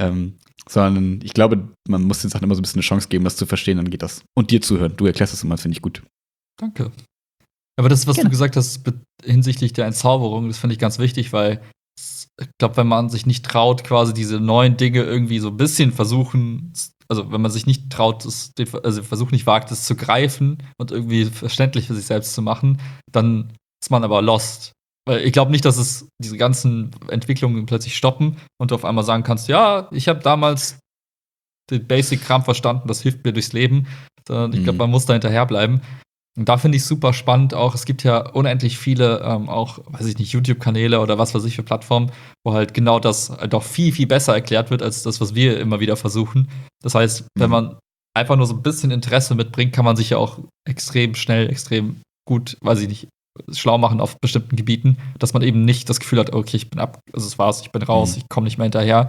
Sondern ich glaube, man muss den Sachen immer so ein bisschen eine Chance geben, das zu verstehen, dann geht das. Und dir zuhören. Du erklärst das immer, finde ich gut. Danke. Aber das, was du gesagt hast hinsichtlich der Entzauberung, das finde ich ganz wichtig, weil ich glaube, wenn man sich nicht traut, quasi diese neuen Dinge irgendwie so ein bisschen versuchen, also wenn man sich nicht traut, also Versuch nicht wagt, es zu greifen und irgendwie verständlich für sich selbst zu machen, dann ist man aber lost. Weil ich glaube nicht, dass es diese ganzen Entwicklungen plötzlich stoppen und du auf einmal sagen kannst, ja, ich habe damals den Basic-Kram verstanden, das hilft mir durchs Leben. Sondern ich glaube, man muss da hinterherbleiben. Und da finde ich super spannend auch, es gibt ja unendlich viele, auch, weiß ich nicht, YouTube-Kanäle oder was weiß ich für Plattformen, wo halt genau das halt auch viel, viel besser erklärt wird, als das, was wir immer wieder versuchen. Das heißt, wenn man einfach nur so ein bisschen Interesse mitbringt, kann man sich ja auch extrem schnell, extrem gut, weiß ich nicht, schlau machen auf bestimmten Gebieten, dass man eben nicht das Gefühl hat, okay, ich bin ab, also es war's, ich bin raus, ich komme nicht mehr hinterher.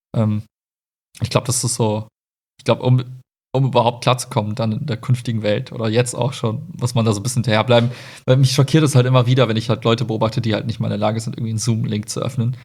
Ich glaube, das ist so, ich glaube, um überhaupt klarzukommen dann in der künftigen Welt oder jetzt auch schon, muss man da so ein bisschen hinterherbleiben. Weil mich schockiert es halt immer wieder, wenn ich halt Leute beobachte, die halt nicht mal in der Lage sind, irgendwie einen Zoom-Link zu öffnen.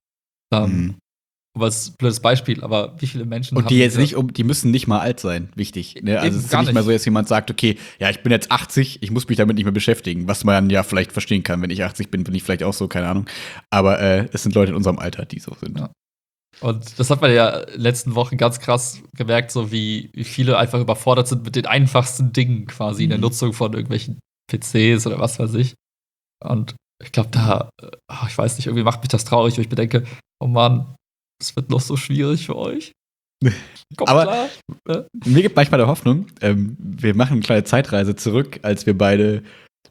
Aber es ist ein blödes Beispiel, aber wie viele Menschen und die jetzt nicht, die müssen nicht mal alt sein, wichtig. Ne? Also es ist nicht mal so, dass jemand sagt, okay, ja, ich bin jetzt 80, ich muss mich damit nicht mehr beschäftigen, was man ja vielleicht verstehen kann. Wenn ich 80 bin ich vielleicht auch so, keine Ahnung. Aber es sind Leute in unserem Alter, die so sind. Ja. Und das hat man ja in den letzten Wochen ganz krass gemerkt, so wie viele einfach überfordert sind mit den einfachsten Dingen quasi in der Nutzung von irgendwelchen PCs oder was weiß ich. Und ich glaube, ich weiß nicht, irgendwie macht mich das traurig, weil ich bedenke, oh Mann, es wird noch so schwierig für euch. Kommt aber klar. Mir gibt manchmal der Hoffnung, wir machen eine kleine Zeitreise zurück, als wir beide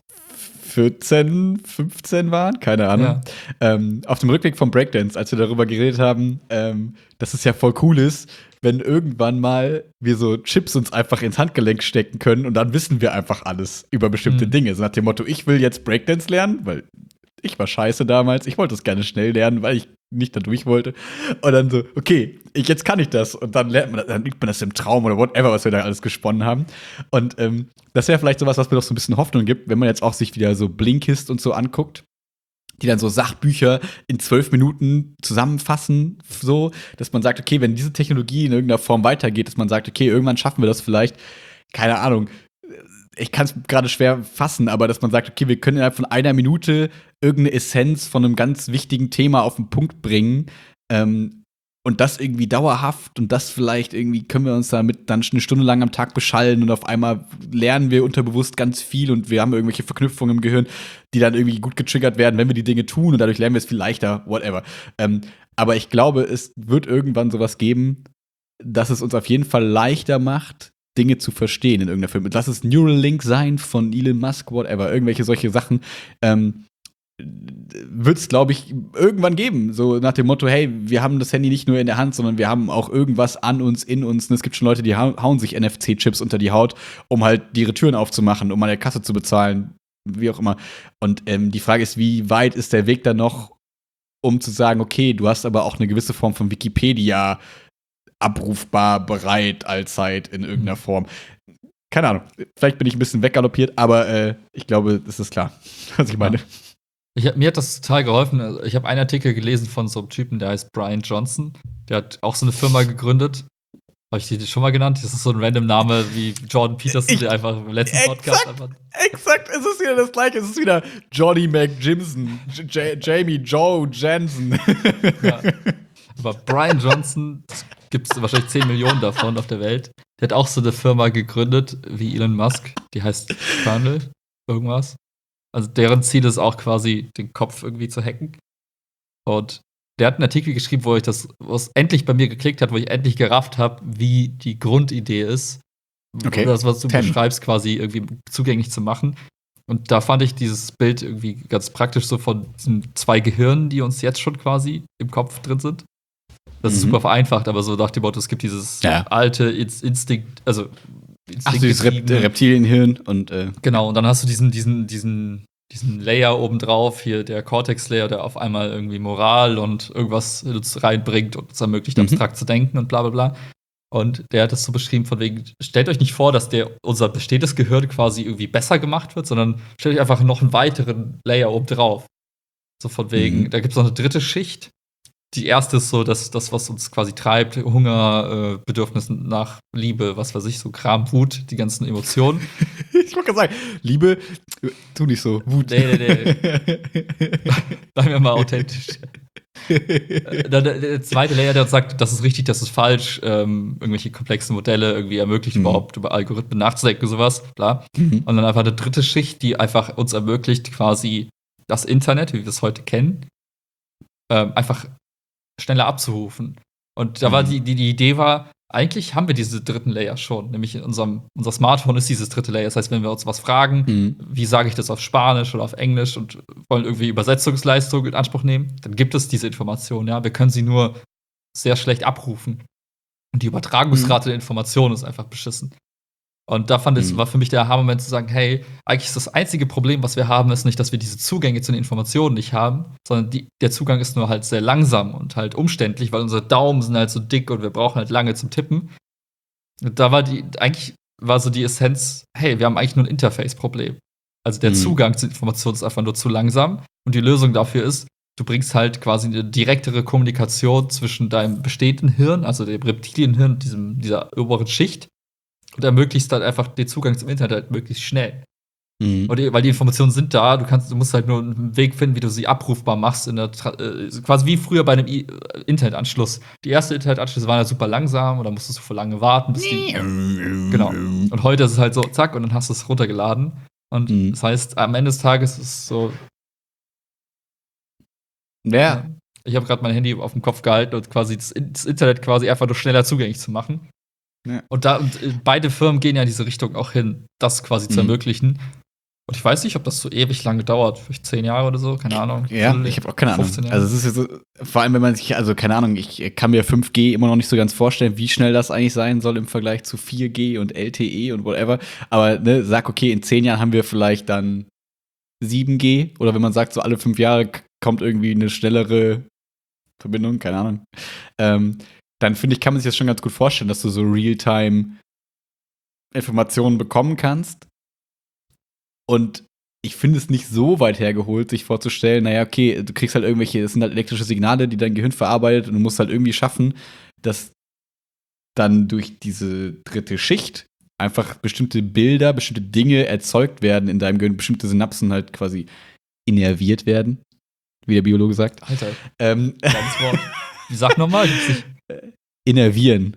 14, 15 waren, keine Ahnung. Ja. Auf dem Rückweg vom Breakdance, als wir darüber geredet haben, dass es ja voll cool ist, wenn irgendwann mal wir so Chips uns einfach ins Handgelenk stecken können und dann wissen wir einfach alles über bestimmte Dinge. So nach dem Motto, ich will jetzt Breakdance lernen, weil ich war scheiße damals, ich wollte es gerne schnell lernen, weil ich nicht da durch wollte. Und dann so, okay, jetzt kann ich das. Und dann lernt man das, dann übt man das im Traum oder whatever, was wir da alles gesponnen haben. Und das wäre vielleicht sowas, was mir doch so ein bisschen Hoffnung gibt, wenn man jetzt auch sich wieder so Blinkist und so anguckt, die dann so Sachbücher in 12 Minuten zusammenfassen, so, dass man sagt, okay, wenn diese Technologie in irgendeiner Form weitergeht, dass man sagt, okay, irgendwann schaffen wir das vielleicht, keine Ahnung, ich kann es gerade schwer fassen, aber dass man sagt, okay, wir können innerhalb von einer Minute irgendeine Essenz von einem ganz wichtigen Thema auf den Punkt bringen und das irgendwie dauerhaft und das vielleicht irgendwie können wir uns damit dann eine Stunde lang am Tag beschallen und auf einmal lernen wir unterbewusst ganz viel und wir haben irgendwelche Verknüpfungen im Gehirn, die dann irgendwie gut getriggert werden, wenn wir die Dinge tun und dadurch lernen wir es viel leichter, whatever. Aber ich glaube, es wird irgendwann sowas geben, dass es uns auf jeden Fall leichter macht, Dinge zu verstehen in irgendeiner Film. Lass es Neuralink sein von Elon Musk, whatever, irgendwelche solche Sachen. Wird es, glaube ich, irgendwann geben. So nach dem Motto, hey, wir haben das Handy nicht nur in der Hand, sondern wir haben auch irgendwas an uns, in uns. Und es gibt schon Leute, die hauen sich NFC-Chips unter die Haut, um halt ihre Türen aufzumachen, um an der Kasse zu bezahlen, wie auch immer. Und die Frage ist, wie weit ist der Weg da noch, um zu sagen, okay, du hast aber auch eine gewisse Form von Wikipedia abrufbar, bereit, allzeit in irgendeiner Form. Keine Ahnung, vielleicht bin ich ein bisschen weggaloppiert, aber ich glaube, das ist klar, was ich meine. Mir hat das total geholfen. Ich habe einen Artikel gelesen von so einem Typen, der heißt Brian Johnson. Der hat auch so eine Firma gegründet. Habe ich die schon mal genannt? Das ist so ein random Name wie Jordan Peterson, der einfach im letzten Podcast einfach. Exakt, es ist wieder das Gleiche. Es ist wieder Johnny McJimson, Jamie Joe Jensen. Ja. Aber Brian Johnson, gibt es wahrscheinlich 10 Millionen davon auf der Welt. Der hat auch so eine Firma gegründet wie Elon Musk. Die heißt Kernel, irgendwas. Also deren Ziel ist auch quasi, den Kopf irgendwie zu hacken. Und der hat einen Artikel geschrieben, wo es endlich bei mir geklickt hat, wo ich endlich gerafft habe, wie die Grundidee ist. Okay. Das, was du beschreibst, quasi irgendwie zugänglich zu machen. Und da fand ich dieses Bild irgendwie ganz praktisch so von diesen 2 Gehirnen, die uns jetzt schon quasi im Kopf drin sind. Das ist super vereinfacht, aber so nach dem Motto, es gibt dieses alte Instinkt, also dieses Reptilienhirn und genau, und dann hast du diesen Layer obendrauf, hier der Cortex-Layer, der auf einmal irgendwie Moral und irgendwas uns reinbringt und uns ermöglicht, abstrakt zu denken und bla bla bla. Und der hat das so beschrieben, von wegen, stellt euch nicht vor, dass unser bestehendes Gehirn quasi irgendwie besser gemacht wird, sondern stellt euch einfach noch einen weiteren Layer obendrauf. So von wegen, da gibt es noch eine dritte Schicht. Die erste ist so, dass das, was uns quasi treibt, Hunger, Bedürfnis nach Liebe, was weiß ich, so Kram, Wut, die ganzen Emotionen. Ich wollte gerade sagen, Liebe, tu nicht so, Wut. Nee. Bleiben wir mal authentisch. Dann der zweite Layer, der uns sagt, das ist richtig, das ist falsch, irgendwelche komplexen Modelle irgendwie ermöglicht, überhaupt über Algorithmen nachzudenken, sowas, bla. Und dann einfach eine dritte Schicht, die einfach uns ermöglicht, quasi das Internet, wie wir es heute kennen, einfach schneller abzurufen. Und da war die Idee war, eigentlich haben wir diese dritten Layer schon, nämlich in unser Smartphone ist dieses dritte Layer. Das heißt, wenn wir uns was fragen, wie sage ich das auf Spanisch oder auf Englisch und wollen irgendwie Übersetzungsleistung in Anspruch nehmen, dann gibt es diese Information, ja. Wir können sie nur sehr schlecht abrufen. Und die Übertragungsrate der Information ist einfach beschissen. Und da war für mich der Aha-Moment zu sagen, hey, eigentlich ist das einzige Problem, was wir haben, ist nicht, dass wir diese Zugänge zu den Informationen nicht haben, sondern der Zugang ist nur halt sehr langsam und halt umständlich, weil unsere Daumen sind halt so dick und wir brauchen halt lange zum Tippen. Und da eigentlich war so die Essenz, hey, wir haben eigentlich nur ein Interface-Problem. Also der Zugang zu Informationen ist einfach nur zu langsam. Und die Lösung dafür ist, du bringst halt quasi eine direktere Kommunikation zwischen deinem bestehenden Hirn, also dem Reptilienhirn und dieser oberen Schicht, und ermöglichst halt einfach den Zugang zum Internet halt möglichst schnell. Weil die Informationen sind da, du musst halt nur einen Weg finden, wie du sie abrufbar machst, quasi wie früher bei einem Internetanschluss. Die ersten Internetanschlüsse waren ja super langsam oder musstest du vor lange warten, bis die. Genau. Und heute ist es halt so, zack, und dann hast du es runtergeladen. Und das heißt, am Ende des Tages ist es so. Ja. Ich habe gerade mein Handy auf dem Kopf gehalten und quasi das Internet quasi einfach nur schneller zugänglich zu machen. Ja. Und beide Firmen gehen ja in diese Richtung auch hin, das quasi zu ermöglichen. Und ich weiß nicht, ob das so ewig lange dauert, vielleicht 10 Jahre oder so, keine Ahnung. Ja, ich habe auch keine Ahnung. Also es ist ja so, vor allem wenn man sich, also keine Ahnung, ich kann mir 5G immer noch nicht so ganz vorstellen, wie schnell das eigentlich sein soll im Vergleich zu 4G und LTE und whatever. Aber ne, sag, okay, in 10 Jahren haben wir vielleicht dann 7G oder wenn man sagt, so alle 5 Jahre kommt irgendwie eine schnellere Verbindung, keine Ahnung. Dann finde ich, kann man sich das schon ganz gut vorstellen, dass du so Realtime Informationen bekommen kannst. Und ich finde es nicht so weit hergeholt, sich vorzustellen, naja, okay, du kriegst halt das sind halt elektrische Signale, die dein Gehirn verarbeitet und du musst halt irgendwie schaffen, dass dann durch diese dritte Schicht einfach bestimmte Bilder, bestimmte Dinge erzeugt werden in deinem Gehirn, bestimmte Synapsen halt quasi innerviert werden, wie der Biologe sagt. Alter, ganz Wort. Sag nochmal, ich hab's nicht. Innervieren.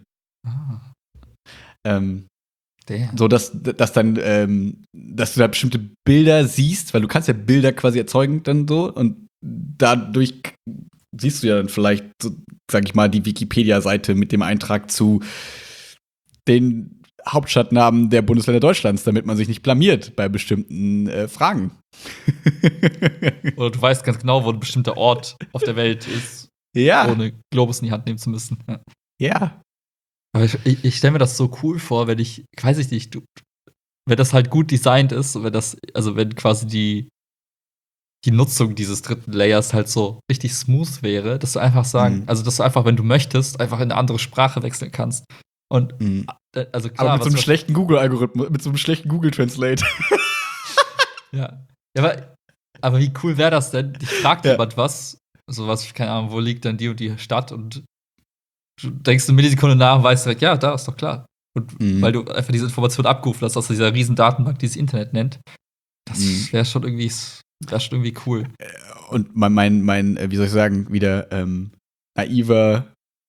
Damn. So, dass dann, dass du da bestimmte Bilder siehst, weil du kannst ja Bilder quasi erzeugen dann so und dadurch siehst du ja dann vielleicht, so, sag ich mal, die Wikipedia-Seite mit dem Eintrag zu den Hauptstadtnamen der Bundesländer Deutschlands, damit man sich nicht blamiert bei bestimmten Fragen. Oder du weißt ganz genau, wo ein bestimmter Ort auf der Welt ist, ohne Globus in die Hand nehmen zu müssen. Ja. Aber ich stelle mir das so cool vor, wenn wenn das halt gut designt ist, wenn quasi die Nutzung dieses dritten Layers halt so richtig smooth wäre, dass du einfach dass du einfach, wenn du möchtest, einfach in eine andere Sprache wechseln kannst. Und also klar, aber mit so einem schlechten Google-Algorithmus, mit so einem schlechten Google-Translate. Ja. Aber wie cool wäre das denn? Ich frage jemand was, sowas, keine Ahnung, wo liegt denn die und die Stadt und du denkst eine Millisekunde nach und weißt direkt, ja, da ist doch klar. Und Mhm. weil du einfach diese Information abgerufen hast aus dieser riesen Datenbank, die das Internet nennt. Das Mhm. wäre schon irgendwie cool. Und mein, wie soll ich sagen, wieder naiver,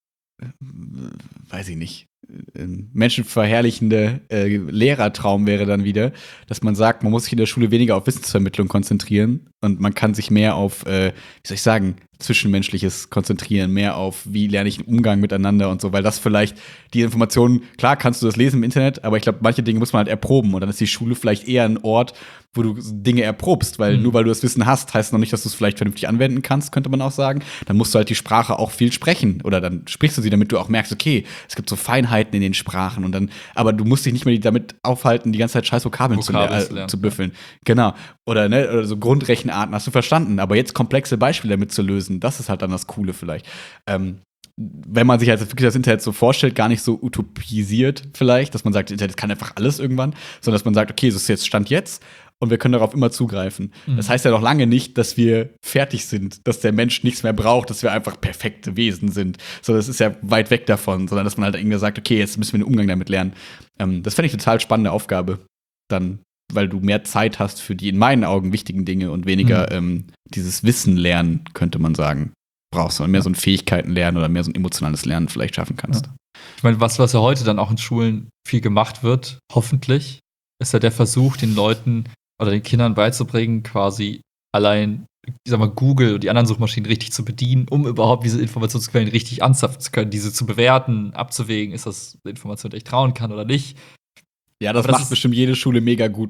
weiß ich nicht, menschenverherrlichende Lehrertraum wäre dann wieder, dass man sagt, man muss sich in der Schule weniger auf Wissensvermittlung konzentrieren und man kann sich mehr auf, wie soll ich sagen, Zwischenmenschliches konzentrieren, mehr auf, wie lerne ich einen Umgang miteinander und so, weil das vielleicht die Informationen, klar kannst du das lesen im Internet, aber ich glaube, manche Dinge muss man halt erproben und dann ist die Schule vielleicht eher ein Ort, wo du Dinge erprobst, weil nur weil du das Wissen hast, heißt noch nicht, dass du es vielleicht vernünftig anwenden kannst, könnte man auch sagen. Dann musst du halt die Sprache auch viel sprechen oder dann sprichst du sie, damit du auch merkst, okay, es gibt so Feinheiten in den Sprachen und dann, aber du musst dich nicht mehr damit aufhalten, die ganze Zeit scheiß Vokabeln zu lernen, zu büffeln. Genau. Oder so Grundrechenarten hast du verstanden, aber jetzt komplexe Beispiele damit zu lösen, das ist halt dann das Coole vielleicht. Wenn man sich halt wirklich das Internet so vorstellt, gar nicht so utopisiert vielleicht, dass man sagt, das Internet kann einfach alles irgendwann, sondern dass man sagt, okay, das ist jetzt Stand jetzt und wir können darauf immer zugreifen. Das heißt ja noch lange nicht, dass wir fertig sind, dass der Mensch nichts mehr braucht, dass wir einfach perfekte Wesen sind. So, das ist ja weit weg davon, sondern dass man halt irgendwie sagt, okay, jetzt müssen wir den Umgang damit lernen. Das fände ich eine total spannende Aufgabe. Dann, weil du mehr Zeit hast für die in meinen Augen wichtigen Dinge und weniger dieses Wissen lernen, könnte man sagen, brauchst, sondern mehr so ein Fähigkeiten lernen oder mehr so ein emotionales Lernen vielleicht schaffen kannst. Ja. Ich meine, was ja heute dann auch in Schulen viel gemacht wird, hoffentlich, ist ja der Versuch, den Leuten oder den Kindern beizubringen, quasi allein, ich sag mal, Google und die anderen Suchmaschinen richtig zu bedienen, um überhaupt diese Informationsquellen richtig anzapfen zu können, diese zu bewerten, abzuwägen, ist das eine Information, der ich trauen kann oder nicht. Ja, das macht bestimmt jede Schule mega gut.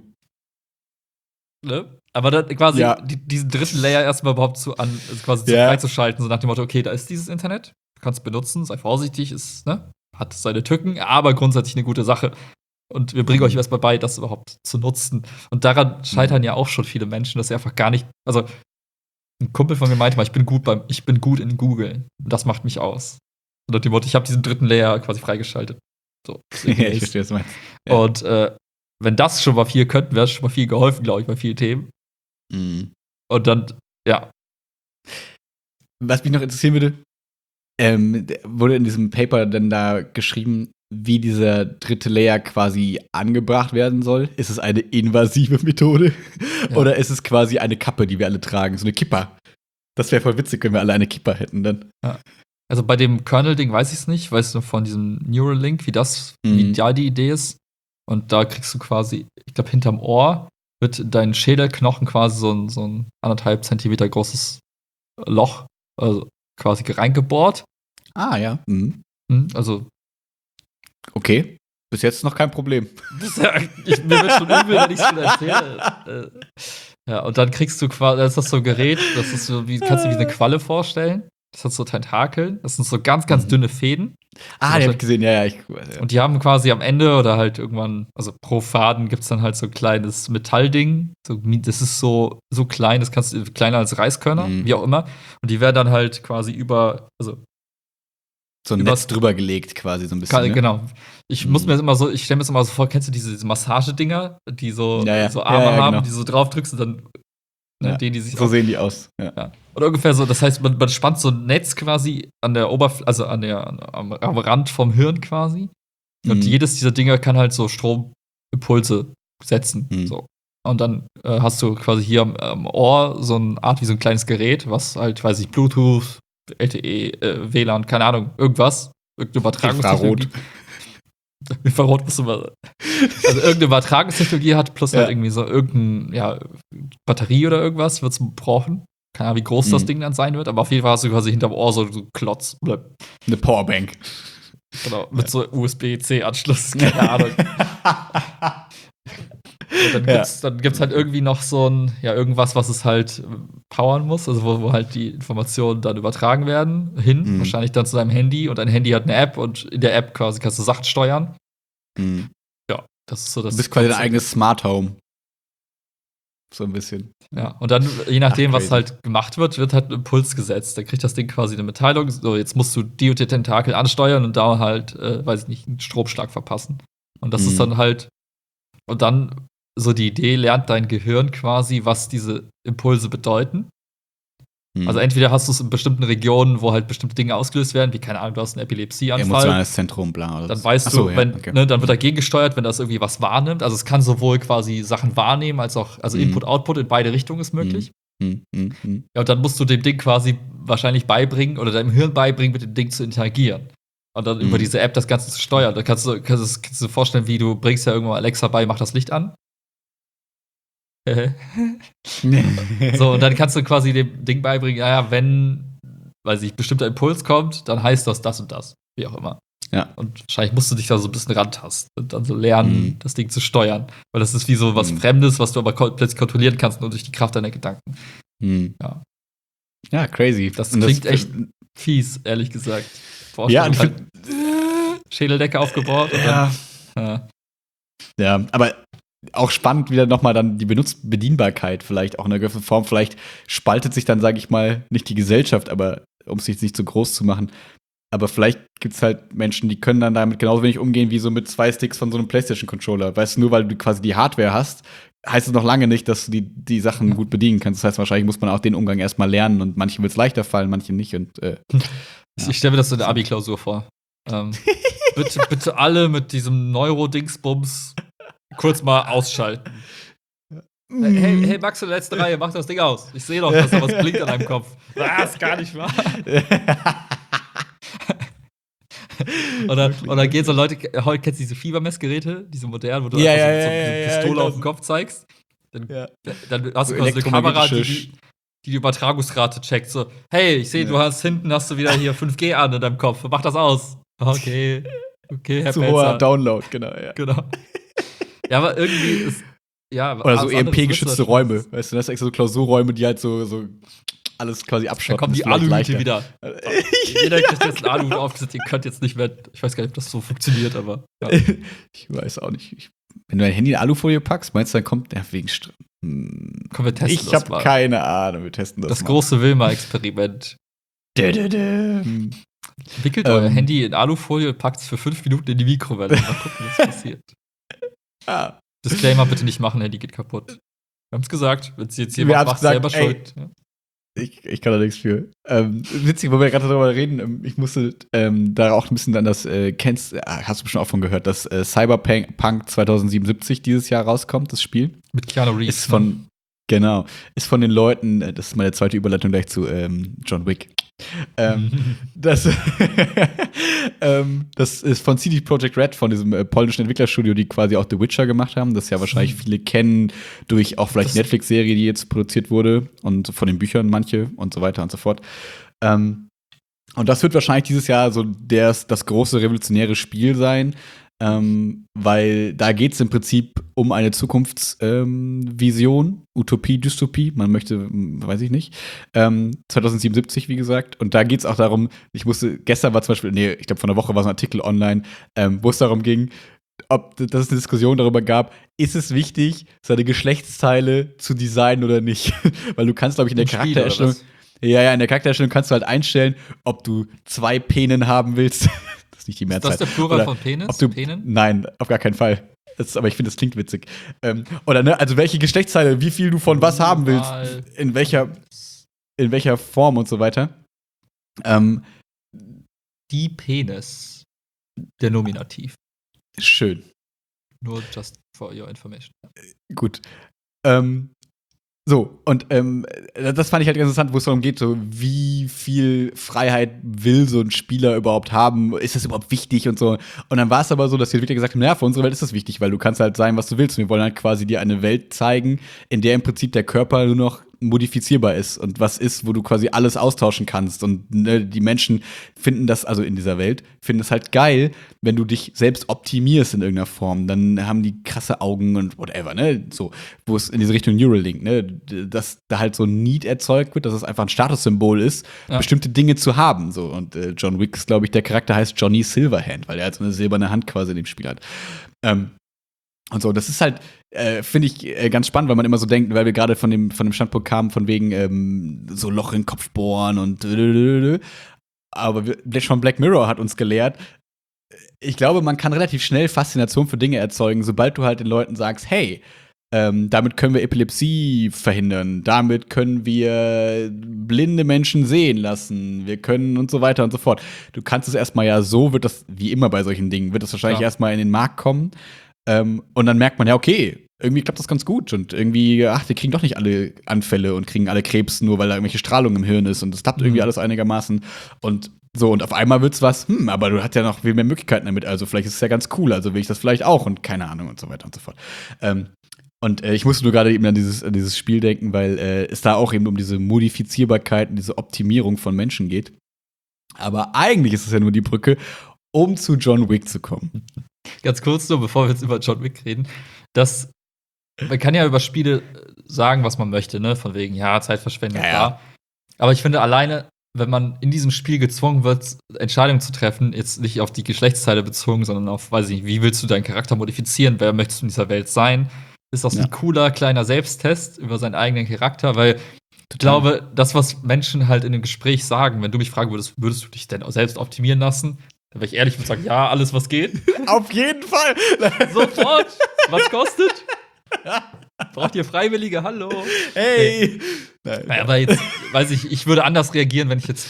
Ne? Aber dann quasi diesen dritten Layer erstmal überhaupt freizuschalten, so nach dem Motto, okay, da ist dieses Internet, du kannst es benutzen, sei vorsichtig, hat seine Tücken, aber grundsätzlich eine gute Sache. Und wir bringen euch erstmal bei, das überhaupt zu nutzen. Und daran scheitern ja auch schon viele Menschen, dass sie einfach gar nicht, also ein Kumpel von mir meinte mal, ich bin gut in Google. Und das macht mich aus. Und nach dem Motto, ich habe diesen dritten Layer quasi freigeschaltet. So, ich verstehe, was du meinst. Ja. Und wenn das schon mal viel könnten, wäre es schon mal viel geholfen, glaube ich, bei vielen Themen. Mhm. Und dann, ja. Was mich noch interessieren würde, wurde in diesem Paper denn da geschrieben, wie dieser dritte Layer quasi angebracht werden soll? Ist es eine invasive Methode? Ja. Oder ist es quasi eine Kappe, die wir alle tragen? So eine Kippa. Das wäre voll witzig, wenn wir alle eine Kippa hätten dann. Ja. Also bei dem Kernel-Ding weiß ich es nicht. Weißt du von diesem Neuralink, wie da die Idee ist? Und da kriegst du quasi, ich glaube, hinterm Ohr wird dein Schädelknochen quasi so ein 1,5 Zentimeter großes Loch quasi reingebohrt. Ah, ja. Mhm. Also okay, bis jetzt noch kein Problem. Mir wird schon übel, wenn ich es schon erzähle. Ja, und dann kriegst du quasi, das ist so ein Gerät, das ist so, kannst du dir wie eine Qualle vorstellen. Das hat so Tentakeln, das sind so ganz, ganz dünne Fäden. Ah, die hab ich gesehen, ja. Und die haben quasi am Ende oder halt irgendwann, also pro Faden gibt's dann halt so ein kleines Metallding. Das ist so klein, das kannst du kleiner als Reiskörner, wie auch immer. Und die werden dann halt quasi so ein Netz drüber gelegt, quasi so ein bisschen. Genau. Ich stelle mir das immer so vor, kennst du diese Massagedinger, die so Arme haben, genau. Die so drauf drückst und dann die sich so sehen die aus. Ja. Oder ungefähr so, das heißt, man spannt so ein Netz quasi an der Oberfläche, also am Rand vom Hirn quasi. Und jedes dieser Dinger kann halt so Stromimpulse setzen. So. Und dann hast du quasi hier am Ohr so eine Art wie so ein kleines Gerät, was halt, weiß ich, Bluetooth, LTE, WLAN, keine Ahnung, irgendwas. Irgendeine Übertragungstechnologie. Infrarot muss immer. Also irgendeine Übertragungstechnologie hat, plus halt irgendwie so irgendeine Batterie oder irgendwas wird es brauchen. Keine Ahnung, wie groß das Ding dann sein wird, aber auf jeden Fall hast du quasi hinterm Ohr so einen Klotz. Eine Powerbank. Genau, mit so USB-C-Anschluss, keine Ahnung. Und dann gibt's halt irgendwie noch so irgendwas, was es halt powern muss, also wo halt die Informationen dann übertragen werden, wahrscheinlich dann zu deinem Handy und dein Handy hat eine App und in der App quasi kannst du Sachen steuern. Ja, das ist so das. Du bist quasi dein eigenes Smart Home. So ein bisschen. Ja, und dann, je nachdem, was halt gemacht wird halt ein Impuls gesetzt. Dann kriegt das Ding quasi eine Mitteilung, so jetzt musst du die und die Tentakel ansteuern und da halt, weiß ich nicht, einen Stromschlag verpassen. Und das ist dann halt, und dann so die Idee, lernt dein Gehirn quasi, was diese Impulse bedeuten. Also entweder hast du es in bestimmten Regionen, wo halt bestimmte Dinge ausgelöst werden, wie, keine Ahnung, du hast einen Epilepsieanfall. Emotionales Zentrum, bla. Oder Dann so. weißt Ach so, du, ja, wenn, okay. ne, dann wird dagegen gesteuert, wenn das irgendwie was wahrnimmt. Also es kann sowohl quasi Sachen wahrnehmen, als auch, also Input, Output in beide Richtungen ist möglich. Ja, und dann musst du dem Ding quasi wahrscheinlich beibringen oder deinem Hirn beibringen, mit dem Ding zu interagieren. Und dann über diese App das Ganze zu steuern. Da kannst du dir vorstellen, wie du bringst ja irgendwann Alexa bei, mach das Licht an. So, und dann kannst du quasi dem Ding beibringen, ja, wenn, weiß ich, bestimmter Impuls kommt, dann heißt das und das. Wie auch immer. Ja. Und wahrscheinlich musst du dich da so ein bisschen rantasten und dann so lernen, das Ding zu steuern. Weil das ist wie so was Fremdes, was du aber plötzlich kontrollieren kannst, nur durch die Kraft deiner Gedanken. Ja. Ja, crazy. Das klingt echt fies, ehrlich gesagt. Ja, und halt Schädeldecke aufgebaut. Und dann, ja, aber auch spannend wieder nochmal dann die Bedienbarkeit vielleicht auch in einer gewissen Form. Vielleicht spaltet sich dann, sage ich mal, nicht die Gesellschaft, aber um es sich nicht zu groß zu machen. Aber vielleicht gibt es halt Menschen, die können dann damit genauso wenig umgehen wie so mit 2 Sticks von so einem PlayStation-Controller. Weißt du, nur weil du quasi die Hardware hast, heißt es noch lange nicht, dass du die Sachen gut bedienen kannst. Das heißt, wahrscheinlich muss man auch den Umgang erstmal lernen und manchen wird es leichter fallen, manchen nicht. Und, ich stelle mir das in der Abi-Klausur vor. Bitte alle mit diesem Neuro-Dingsbums kurz mal ausschalten. Hey, Max in der letzten Reihe, mach das Ding aus. Ich sehe doch, dass da was blinkt an deinem Kopf. Das ist gar nicht wahr. Und dann gehen so Leute, heute kennst du diese Fiebermessgeräte, diese modernen, wo du einfach so eine Pistole auf den Kopf zeigst. Dann hast du quasi eine Kamera, die Übertragungsrate checkt. So, hey, ich sehe, hinten hast du wieder hier 5G an in deinem Kopf. Mach das aus. Okay, Herr zu hoher Download, genau. Ja, aber irgendwie ist, ja. Oder so EMP-geschützte Räume. Weißt du, das sind extra so Klausurräume, die halt so alles quasi abschotten. Da kommen die Aluhüte wieder. Jeder kriegt jetzt einen Aluhut aufgesetzt. Ihr könnt jetzt nicht mehr. Ich weiß gar nicht, ob das so funktioniert, aber. Ja. Ich weiß auch nicht. Wenn du dein Handy in Alufolie packst, meinst du, dann kommt der wegen Komm, wir testen ich das habe keine Ahnung, wir testen das. Das große Wilma-Experiment. Wickelt euer Handy in Alufolie und packt es für 5 Minuten in die Mikrowelle. Mal gucken, was passiert. Disclaimer bitte nicht machen, Handy geht kaputt. Wir haben es gesagt, wenn es jetzt jemand macht, selber schuld. Ja. Ich kann da nichts für. Witzig, wo wir gerade darüber reden, ich musste da auch ein bisschen an das, hast du bestimmt auch von gehört, dass Cyberpunk 2077 dieses Jahr rauskommt, das Spiel. Mit Keanu Reeves. Ist von den Leuten, das ist meine zweite Überleitung gleich zu John Wick. Das ist von CD Projekt Red, von diesem polnischen Entwicklerstudio, die quasi auch The Witcher gemacht haben. Das ja wahrscheinlich viele kennen durch auch vielleicht Netflix-Serie, die jetzt produziert wurde und von den Büchern manche und so weiter und so fort. Und das wird wahrscheinlich dieses Jahr so das große revolutionäre Spiel sein. Weil da geht es im Prinzip um eine Zukunftsvision, Utopie, Dystopie, man möchte, weiß ich nicht, 2077, wie gesagt. Und da geht es auch darum, gestern war zum Beispiel, ich glaube, vor einer Woche war so ein Artikel online, wo es darum ging, dass es eine Diskussion darüber gab, ist es wichtig, seine Geschlechtsteile zu designen oder nicht? Weil du kannst, glaube ich, in der Charaktererstellung, in der Charaktererstellung kannst du halt einstellen, ob du 2 Penen haben willst. Nicht die Mehrzahl. Ist das der Plural von Penis? Penen? Nein, auf gar keinen Fall. Aber ich finde, das klingt witzig. Also welche Geschlechtsteile, wie viel du von was haben willst, in welcher Form und so weiter. Die Penis. Der Nominativ. Schön. Nur just for your information. Gut. So, und das fand ich halt interessant, wo es darum geht, so wie viel Freiheit will so ein Spieler überhaupt haben, ist das überhaupt wichtig und so. Und dann war es aber so, dass die Entwickler gesagt haben, naja, für unsere Welt ist das wichtig, weil du kannst halt sein, was du willst. Und wir wollen halt quasi dir eine Welt zeigen, in der im Prinzip der Körper nur noch modifizierbar ist und was ist, wo du quasi alles austauschen kannst. Und die Menschen finden das, also in dieser Welt, finden das halt geil, wenn du dich selbst optimierst in irgendeiner Form. Dann haben die krasse Augen und whatever, ne? So, wo es in diese Richtung Neuralink, ne? Dass da halt so ein Need erzeugt wird, dass es einfach ein Statussymbol ist, bestimmte Dinge zu haben. So. Und John Wick ist, glaube ich, der Charakter heißt Johnny Silverhand, weil er halt so eine silberne Hand quasi in dem Spiel hat. Und so, das ist halt, finde ich, ganz spannend, weil man immer so denkt, weil wir gerade von dem Standpunkt kamen, von wegen so Loch in den Kopf bohren und aber schon Black Mirror hat uns gelehrt, ich glaube, man kann relativ schnell Faszination für Dinge erzeugen, sobald du halt den Leuten sagst, hey, Damit können wir Epilepsie verhindern. Damit können wir blinde Menschen sehen lassen. Wir können und so weiter und so fort. Du kannst es erstmal ja so, wird das, wie immer bei solchen Dingen, wird das wahrscheinlich erstmal in den Markt kommen. Und dann merkt man ja, okay, irgendwie klappt das ganz gut. Und irgendwie, ach, die kriegen doch nicht alle Anfälle und kriegen alle Krebs, nur weil da irgendwelche Strahlung im Hirn ist. Und das klappt irgendwie alles einigermaßen. Und so, und auf einmal wird's was, aber du hast ja noch viel mehr Möglichkeiten damit. Also vielleicht ist es ja ganz cool, also will ich das vielleicht auch und keine Ahnung und so weiter und so fort. Und ich musste nur gerade eben an dieses Spiel denken, weil es da auch eben um diese Modifizierbarkeit und diese Optimierung von Menschen geht. Aber eigentlich ist es ja nur die Brücke, um zu John Wick zu kommen. Ganz kurz nur, bevor wir jetzt über John Wick reden, man kann ja über Spiele sagen, was man möchte, ne? Von wegen, ja, Zeitverschwendung, klar. Aber ich finde alleine, wenn man in diesem Spiel gezwungen wird, Entscheidungen zu treffen, jetzt nicht auf die Geschlechtsteile bezogen, sondern auf, weiß ich nicht, wie willst du deinen Charakter modifizieren, wer möchtest du in dieser Welt sein, ist das ein cooler, kleiner Selbsttest über seinen eigenen Charakter, weil ich glaube, das, was Menschen halt in dem Gespräch sagen, wenn du mich fragen würdest, würdest du dich denn selbst optimieren lassen? Dann wäre ich ehrlich und sagen, ja, alles, was geht. Auf jeden Fall! Sofort! Was kostet? Braucht ihr Freiwillige? Hallo? Hey! Nein. Aber jetzt, weiß ich würde anders reagieren, wenn ich jetzt,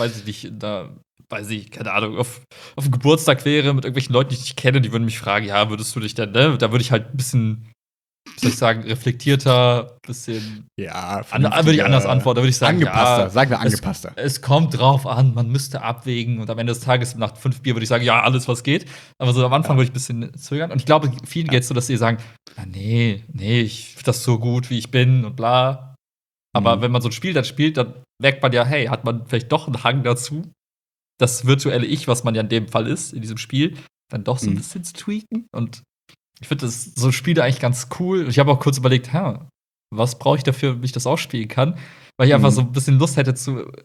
keine Ahnung, auf einen Geburtstag wäre mit irgendwelchen Leuten, die ich nicht kenne, die würden mich fragen, ja, würdest du dich denn, ne? Da würde ich halt ein bisschen, wie soll ich sagen, reflektierter, bisschen. Ja, würde ich anders antworten. Da würde ich sagen, angepasster, sagen wir angepasster. Es kommt drauf an, man müsste abwägen und am Ende des Tages nach 5 Bier würde ich sagen, ja, alles, was geht. Aber so am Anfang würde ich ein bisschen zögern. Und ich glaube, vielen geht es so, dass sie sagen, nee, ich finde das so gut, wie ich bin und bla. Aber wenn man so ein Spiel dann spielt, dann merkt man ja, hey, hat man vielleicht doch einen Hang dazu, das virtuelle Ich, was man ja in dem Fall ist, in diesem Spiel, dann doch so ein bisschen zu tweaken. Und ich finde so Spiele eigentlich ganz cool. Ich habe auch kurz überlegt, was brauche ich dafür, damit ich das auch spielen kann? Weil ich einfach so ein bisschen Lust hätte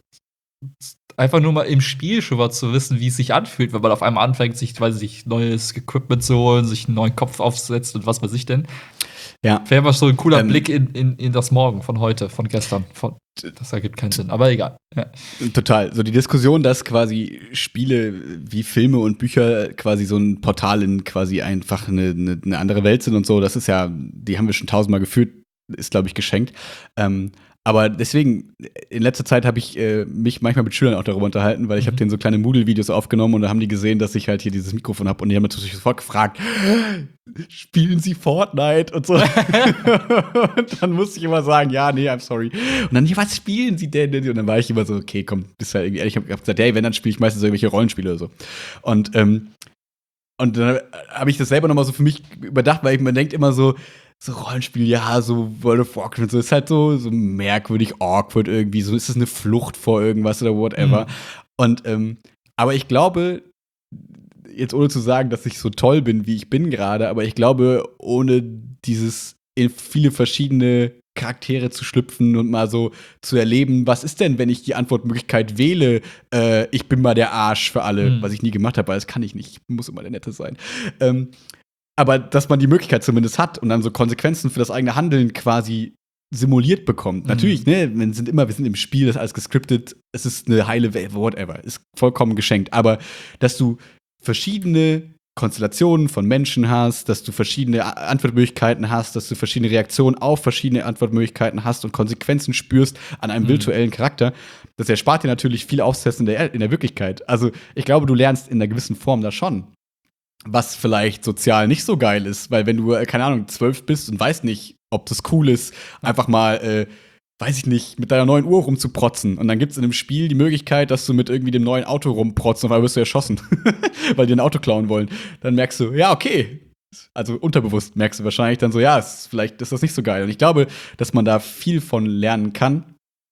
einfach nur mal im Spiel schon mal zu wissen, wie es sich anfühlt, wenn man auf einmal anfängt, sich neues Equipment zu holen, sich einen neuen Kopf aufsetzt und was weiß ich denn. Ja. Wäre mal so ein cooler Blick in das Morgen von heute, von gestern. Das ergibt keinen Sinn, aber egal. Ja. Total. So die Diskussion, dass quasi Spiele wie Filme und Bücher quasi so ein Portal in quasi einfach eine andere Welt sind und so, das ist ja, die haben wir schon tausendmal geführt, ist, glaube ich, geschenkt. Aber deswegen, in letzter Zeit habe ich mich manchmal mit Schülern auch darüber unterhalten, weil ich habe denen so kleine Moodle-Videos aufgenommen und da haben die gesehen, dass ich halt hier dieses Mikrofon habe und die haben natürlich sofort gefragt, spielen Sie Fortnite und so. Und dann musste ich immer sagen, ja, nee, I'm sorry. Und dann, ja, was spielen Sie denn? Und dann war ich immer so, okay, komm, bist halt irgendwie ehrlich. Ich habe gesagt, hey, wenn, dann spiele ich meistens irgendwelche Rollenspiele oder so. Und dann habe ich das selber nochmal so für mich überdacht, weil man denkt immer so Rollenspiel, ja, so World of Warcraft und so, ist halt so merkwürdig awkward irgendwie, so ist es eine Flucht vor irgendwas oder whatever. Und, aber ich glaube, jetzt ohne zu sagen, dass ich so toll bin, wie ich bin gerade, aber ich glaube, ohne dieses in viele verschiedene Charaktere zu schlüpfen und mal so zu erleben, was ist denn, wenn ich die Antwortmöglichkeit wähle, ich bin mal der Arsch für alle, was ich nie gemacht habe, weil das kann ich nicht, ich muss immer der Nette sein. Aber dass man die Möglichkeit zumindest hat und dann so Konsequenzen für das eigene Handeln quasi simuliert bekommt. Natürlich, ne, wir sind im Spiel, das ist alles gescriptet, es ist eine heile Welt, whatever, ist vollkommen geschenkt. Aber dass du verschiedene Konstellationen von Menschen hast, dass du verschiedene Antwortmöglichkeiten hast, dass du verschiedene Reaktionen auf verschiedene Antwortmöglichkeiten hast und Konsequenzen spürst an einem virtuellen Charakter, das erspart dir natürlich viel Aufsetzen in der Wirklichkeit. Also ich glaube, du lernst in einer gewissen Form da schon, was vielleicht sozial nicht so geil ist, weil wenn du, keine Ahnung, 12 bist und weißt nicht, ob das cool ist, einfach mal, weiß ich nicht, mit deiner neuen Uhr rumzuprotzen. Und dann gibt's in dem Spiel die Möglichkeit, dass du mit irgendwie dem neuen Auto rumprotzt und dann wirst du erschossen, weil die ein Auto klauen wollen. Dann merkst du, ja, okay. Also unterbewusst merkst du wahrscheinlich dann so, ja, vielleicht ist das nicht so geil. Und ich glaube, dass man da viel von lernen kann.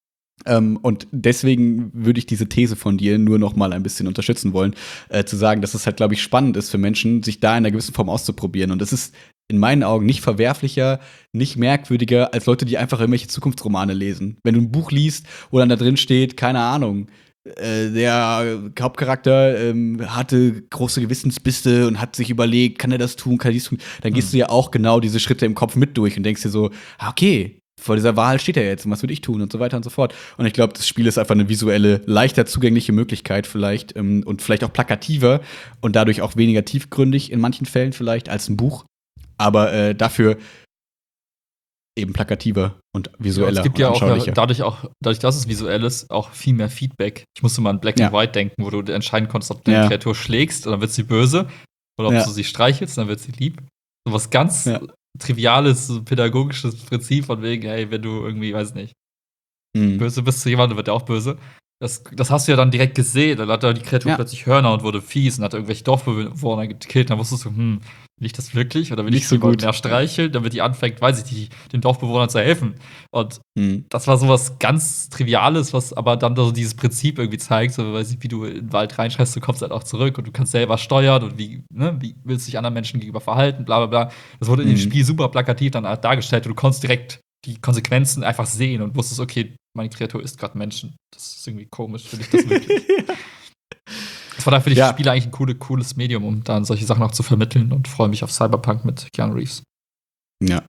Und deswegen würde ich diese These von dir nur noch mal ein bisschen unterstützen wollen, zu sagen, dass es halt, glaube ich, spannend ist für Menschen, sich da in einer gewissen Form auszuprobieren. Und es ist in meinen Augen nicht verwerflicher, nicht merkwürdiger, als Leute, die einfach irgendwelche Zukunftsromane lesen. Wenn du ein Buch liest, wo dann da drin steht, keine Ahnung, der Hauptcharakter hatte große Gewissensbisse und hat sich überlegt, kann er das tun, kann er dies tun, dann gehst du ja auch genau diese Schritte im Kopf mit durch und denkst dir so, okay, vor dieser Wahl steht er jetzt und was würde ich tun und so weiter und so fort. Und ich glaube, das Spiel ist einfach eine visuelle, leichter zugängliche Möglichkeit vielleicht und vielleicht auch plakativer und dadurch auch weniger tiefgründig in manchen Fällen vielleicht als ein Buch. Aber dafür eben plakativer und Ja, visueller es gibt und ja auch anschaulicher. dadurch, dass es visuell ist, auch viel mehr Feedback. Ich musste mal an Black Ja. and White denken, wo du entscheiden konntest, ob du eine Ja. Kreatur schlägst und dann wird sie böse oder ob Ja. du sie streichelst, dann wird sie lieb. So was ganz Ja. triviales, so pädagogisches Prinzip von wegen, hey, wenn du irgendwie, weiß nicht, Mhm. böse bist zu jemandem, wird der auch böse. Das hast du ja dann direkt gesehen. Dann hat da die Kreatur Ja. plötzlich Hörner und wurde fies und hat irgendwelche Dorfbewohner gekillt. Dann wusstest du, will ich das wirklich? Oder will Nicht ich so lieber gut. mehr streicheln, damit die anfängt, weiß ich nicht, den Dorfbewohnern zu helfen. Und Mhm. das war sowas ganz Triviales, was aber dann so dieses Prinzip irgendwie zeigt, so, weiß ich, wie du in den Wald reinschreist, du kommst halt auch zurück und du kannst selber steuern und wie willst du dich anderen Menschen gegenüber verhalten, bla bla bla. Das wurde in dem Mhm. Spiel super plakativ dann halt dargestellt und du konntest direkt die Konsequenzen einfach sehen und wusstest, okay, meine Kreatur ist gerade Menschen. Das ist irgendwie komisch, finde ich das wirklich. Das war da für die Ja. Spieler eigentlich ein cooles Medium, um dann solche Sachen auch zu vermitteln und freue mich auf Cyberpunk mit Keanu Reeves. Ja.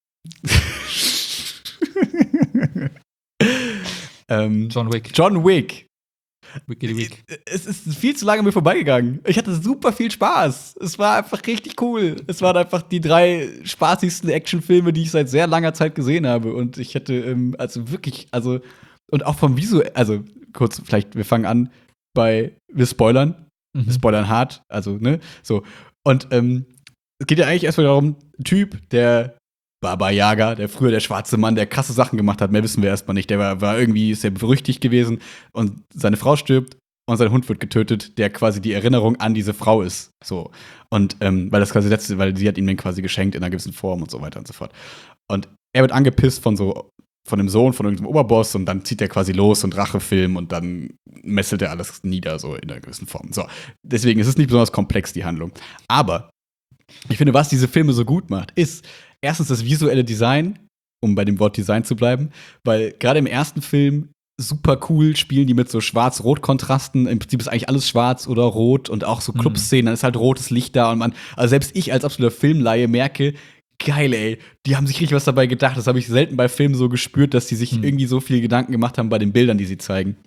John Wick. John Wick. Wickedy Wick. Es ist viel zu lange an mir vorbeigegangen. Ich hatte super viel Spaß. Es war einfach richtig cool. Es waren einfach die 3 spaßigsten Actionfilme, die ich seit sehr langer Zeit gesehen habe. Und ich hätte, also wirklich, also, und auch vom Visuell, also kurz, vielleicht, wir fangen an wir spoilern. Wir spoilern hart, also, ne, so. Und es geht ja eigentlich erstmal darum, ein Typ, der Baba Yaga, der früher der schwarze Mann, der krasse Sachen gemacht hat, mehr wissen wir erstmal nicht. Der war irgendwie, ist ja berüchtigt gewesen und seine Frau stirbt und sein Hund wird getötet, der quasi die Erinnerung an diese Frau ist. So. Und weil das quasi weil sie hat ihm den quasi geschenkt in einer gewissen Form und so weiter und so fort. Und er wird angepisst von dem Sohn von irgendeinem Oberboss und dann zieht er quasi los und Rachefilm und dann messelt er alles nieder, so in einer gewissen Form. So. Deswegen ist es nicht besonders komplex, die Handlung. Aber ich finde, was diese Filme so gut macht, ist erstens das visuelle Design, um bei dem Wort Design zu bleiben, weil gerade im ersten Film super cool spielen die mit so Schwarz-Rot-Kontrasten. Im Prinzip ist eigentlich alles schwarz oder rot und auch so Clubszenen, dann ist halt rotes Licht da und also selbst ich als absoluter Filmlaie merke, geil, ey, die haben sich richtig was dabei gedacht. Das habe ich selten bei Filmen so gespürt, dass die sich irgendwie so viel Gedanken gemacht haben bei den Bildern, die sie zeigen.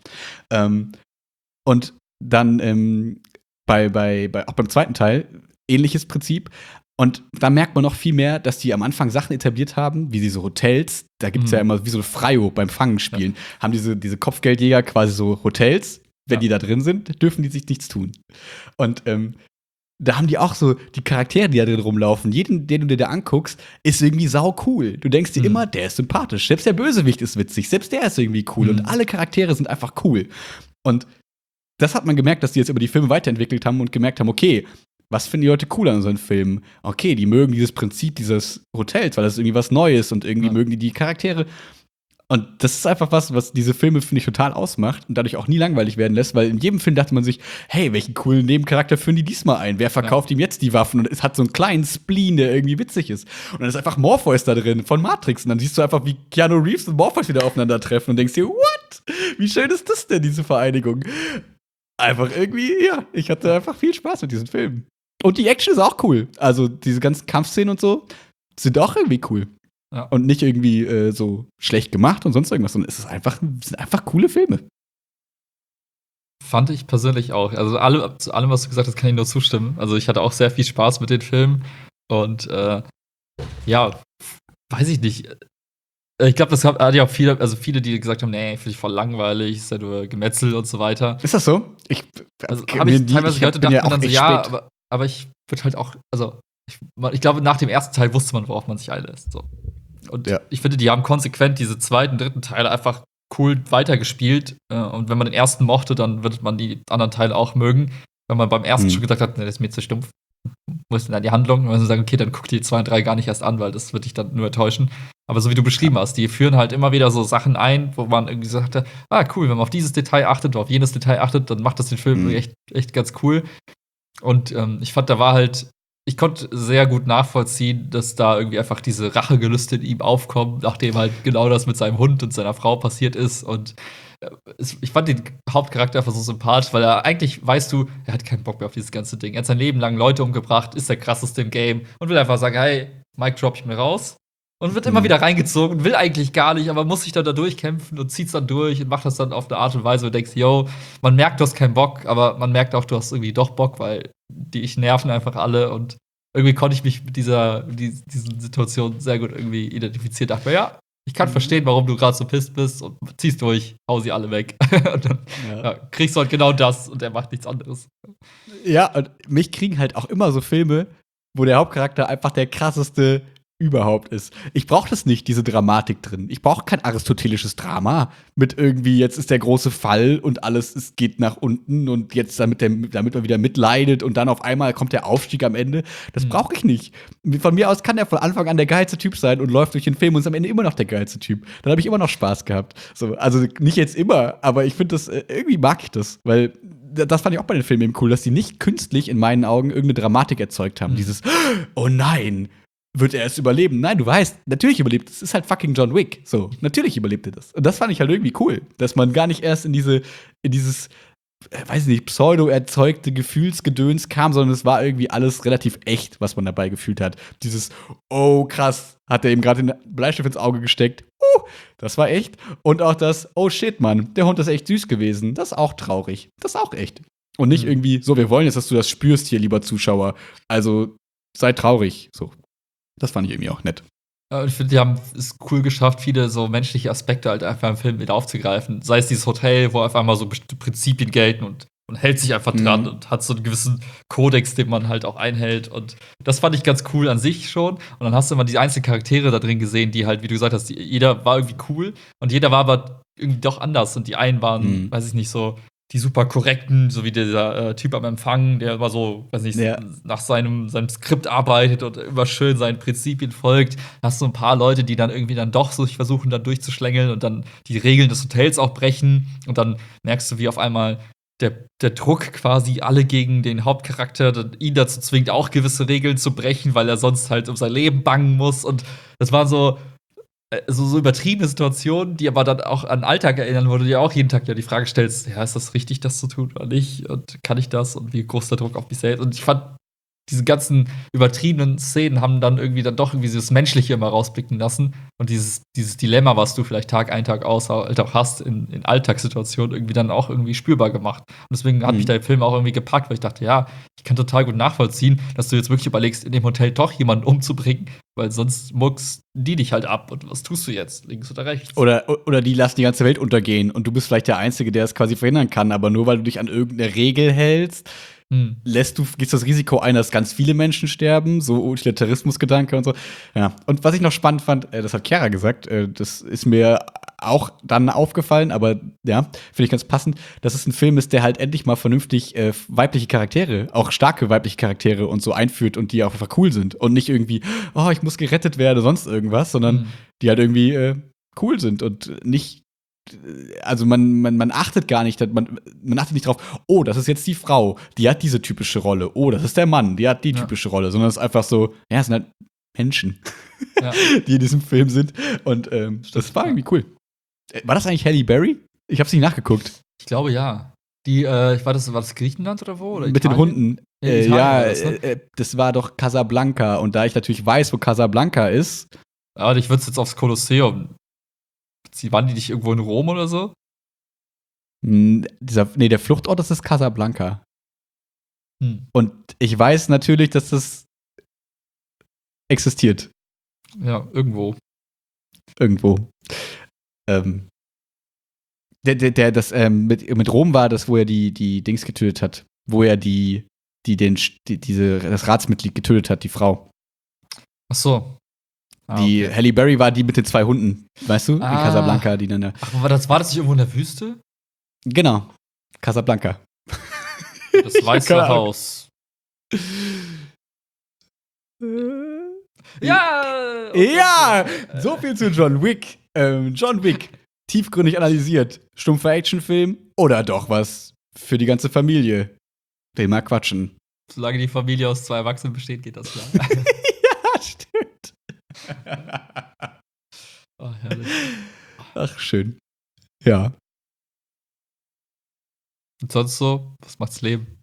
Und dann auch beim zweiten Teil ähnliches Prinzip. Und da merkt man noch viel mehr, dass die am Anfang Sachen etabliert haben, wie diese Hotels. Da gibt es ja immer wie so ein Freio beim Fangenspielen. Haben diese Kopfgeldjäger quasi so Hotels. Wenn die da drin sind, dürfen die sich nichts tun. Und da haben die auch so die Charaktere, die da drin rumlaufen. Jeden, den du dir da anguckst, ist irgendwie sau cool. Du denkst dir immer, der ist sympathisch. Selbst der Bösewicht ist witzig. Selbst der ist irgendwie cool. Und alle Charaktere sind einfach cool. Und das hat man gemerkt, dass die jetzt über die Filme weiterentwickelt haben und gemerkt haben, okay, was finden die Leute cool an so einem Film? Okay, die mögen dieses Prinzip dieses Hotels, weil das ist irgendwie was Neues und irgendwie mögen die Charaktere. Und das ist einfach was diese Filme, finde ich, total ausmacht und dadurch auch nie langweilig werden lässt, weil in jedem Film dachte man sich, hey, welchen coolen Nebencharakter führen die diesmal ein? Wer verkauft ihm jetzt die Waffen? Und es hat so einen kleinen Spleen, der irgendwie witzig ist. Und dann ist einfach Morpheus da drin von Matrix. Und dann siehst du einfach, wie Keanu Reeves und Morpheus wieder aufeinandertreffen und denkst dir, what? Wie schön ist das denn, diese Vereinigung? Einfach irgendwie, ja, ich hatte einfach viel Spaß mit diesen Filmen. Und die Action ist auch cool. Also diese ganzen Kampfszenen und so sind auch irgendwie cool. Ja. Und nicht irgendwie so schlecht gemacht und sonst irgendwas, sondern es sind einfach coole Filme. Fand ich persönlich auch. Also zu allem, was du gesagt hast, kann ich nur zustimmen. Also ich hatte auch sehr viel Spaß mit den Filmen. Und ja, weiß ich nicht. Ich glaube, das hat ja auch viele, die gesagt haben, nee, finde ich voll langweilig, ist ja nur Gemetzel und so weiter. Ist das so? Habe ich teilweise gehört und dachte mir dann so, ja, aber ich würde halt auch, also ich glaube, nach dem ersten Teil wusste man, worauf man sich einlässt. So. Und ich finde, die haben konsequent diese zweiten, dritten Teile einfach cool weitergespielt. Und wenn man den ersten mochte, dann wird man die anderen Teile auch mögen. Wenn man beim ersten schon gesagt hat, nee, das ist mir zu stumpf, wo ist denn da die Handlung? Und dann sagen, okay, dann guck die 2 und 3 gar nicht erst an, weil das wird dich dann nur enttäuschen. Aber so wie du beschrieben hast, die führen halt immer wieder so Sachen ein, wo man irgendwie sagte, cool, wenn man auf dieses Detail achtet oder auf jenes Detail achtet, dann macht das den Film echt ganz cool. Und ich fand, ich konnte sehr gut nachvollziehen, dass da irgendwie einfach diese Rachegelüste in ihm aufkommen, nachdem halt genau das mit seinem Hund und seiner Frau passiert ist. Und ich fand den Hauptcharakter einfach so sympathisch, weil er eigentlich, weißt du, er hat keinen Bock mehr auf dieses ganze Ding. Er hat sein Leben lang Leute umgebracht, ist der krasseste im Game und will einfach sagen, hey, Mike, drop ich mir raus. Und wird immer wieder reingezogen, will eigentlich gar nicht, aber muss sich dann da durchkämpfen und zieht's dann durch und macht das dann auf eine Art und Weise, wo du denkst, yo, man merkt, du hast keinen Bock, aber man merkt auch, du hast irgendwie doch Bock, weil die nerven einfach alle und irgendwie konnte ich mich mit diesen Situationen sehr gut irgendwie identifizieren. Dachte mir, ja, ich kann verstehen, warum du gerade so pisst bist und ziehst durch, hau sie alle weg. Und dann kriegst du halt genau das und er macht nichts anderes. Ja, und mich kriegen halt auch immer so Filme, wo der Hauptcharakter einfach der krasseste überhaupt ist. Ich brauche das nicht, diese Dramatik drin. Ich brauche kein aristotelisches Drama mit irgendwie, jetzt ist der große Fall und alles geht nach unten und jetzt damit man wieder mitleidet und dann auf einmal kommt der Aufstieg am Ende. Das brauche ich nicht. Von mir aus kann er von Anfang an der geilste Typ sein und läuft durch den Film und ist am Ende immer noch der geilste Typ. Dann habe ich immer noch Spaß gehabt. So, also nicht jetzt immer, aber ich finde das, irgendwie mag ich das, weil das fand ich auch bei den Filmen eben cool, dass die nicht künstlich in meinen Augen irgendeine Dramatik erzeugt haben. Dieses, oh nein, wird er es überleben? Nein, du weißt, natürlich überlebt. Es ist halt fucking John Wick. So, natürlich überlebt er das. Und das fand ich halt irgendwie cool, dass man gar nicht erst in dieses, weiß nicht, pseudo-erzeugte Gefühlsgedöns kam, sondern es war irgendwie alles relativ echt, was man dabei gefühlt hat. Dieses, oh krass, hat er ihm gerade den Bleistift ins Auge gesteckt. Das war echt. Und auch das, oh shit, Mann, der Hund ist echt süß gewesen. Das ist auch traurig. Das ist auch echt. Und nicht irgendwie, so, wir wollen jetzt, dass du das spürst hier, lieber Zuschauer. Also, sei traurig. So. Das fand ich irgendwie auch nett. Ich finde, die haben es cool geschafft, viele so menschliche Aspekte halt einfach im Film wieder aufzugreifen. Sei es dieses Hotel, wo auf einmal so bestimmte Prinzipien gelten und hält sich einfach dran und hat so einen gewissen Kodex, den man halt auch einhält. Und das fand ich ganz cool an sich schon. Und dann hast du immer die einzelnen Charaktere da drin gesehen, die halt, wie du gesagt hast, jeder war irgendwie cool und jeder war aber irgendwie doch anders. Und die einen waren, weiß ich nicht, so die super korrekten, so wie dieser Typ am Empfang, der immer so, weiß nicht, nach seinem Skript arbeitet und immer schön seinen Prinzipien folgt. Da hast du ein paar Leute, die dann irgendwie dann doch so sich versuchen, dann durchzuschlängeln und dann die Regeln des Hotels auch brechen. Und dann merkst du, wie auf einmal der Druck quasi alle gegen den Hauptcharakter ihn dazu zwingt, auch gewisse Regeln zu brechen, weil er sonst halt um sein Leben bangen muss. Und das war so übertriebene Situationen, die aber dann auch an den Alltag erinnern, wo du dir auch jeden Tag ja die Frage stellst, ja, ist das richtig, das zu tun oder nicht? Und kann ich das? Und wie groß ist der Druck auf mich selbst? Und ich fand, diese ganzen übertriebenen Szenen haben dann irgendwie dann doch irgendwie dieses Menschliche immer rausblicken lassen. Und dieses Dilemma, was du vielleicht Tag ein, Tag aus halt auch hast in Alltagssituationen, irgendwie dann auch irgendwie spürbar gemacht. Und deswegen hat mich der Film auch irgendwie gepackt, weil ich dachte, ja, ich kann total gut nachvollziehen, dass du jetzt wirklich überlegst, in dem Hotel doch jemanden umzubringen, weil sonst muckst die dich halt ab. Und was tust du jetzt? Links oder rechts? Oder die lassen die ganze Welt untergehen und du bist vielleicht der Einzige, der es quasi verhindern kann, aber nur weil du dich an irgendeine Regel hältst, gehst das Risiko ein, dass ganz viele Menschen sterben, so Utilitarismusgedanke und so. Ja. Und was ich noch spannend fand, das hat Chiara gesagt, das ist mir auch dann aufgefallen, aber ja, finde ich ganz passend, dass es ein Film ist, der halt endlich mal vernünftig weibliche Charaktere, auch starke weibliche Charaktere und so einführt und die auch einfach cool sind und nicht irgendwie, oh, ich muss gerettet werden oder sonst irgendwas, sondern die halt irgendwie cool sind und nicht. Also man achtet gar nicht, man achtet nicht drauf, oh, das ist jetzt die Frau, die hat diese typische Rolle, oh, das ist der Mann, die hat die typische Rolle, sondern es ist einfach so, ja, es sind halt Menschen, die in diesem Film sind und das war irgendwie cool. War das eigentlich Halle Berry? Ich hab's nicht nachgeguckt. Ich glaube, ja. War das Griechenland oder wo? Oder mit den Hunden. Italien, das war doch Casablanca und da ich natürlich weiß, wo Casablanca ist. Aber ich würde es jetzt aufs Kolosseum. Waren die nicht irgendwo in Rom oder so? Der Fluchtort ist Casablanca. Und ich weiß natürlich, dass das existiert. Ja, irgendwo. Irgendwo. Mit Rom war das, wo er die Dings getötet hat. Wo er das Ratsmitglied getötet hat, die Frau. Ach so. Die Halle Berry war die mit den 2 Hunden, weißt du? In Casablanca, die dann da. Ach, war das nicht irgendwo in der Wüste? Genau. Casablanca. Das Weiße Haus. Ja! Ja! So viel zu John Wick. John Wick. Tiefgründig analysiert. Stumpfer Actionfilm oder doch was für die ganze Familie. Will mal quatschen. Solange die Familie aus 2 Erwachsenen besteht, geht das klar. Ja, stimmt. Oh, herrlich. Ach, schön. Ja. Und sonst so? Was macht's Leben?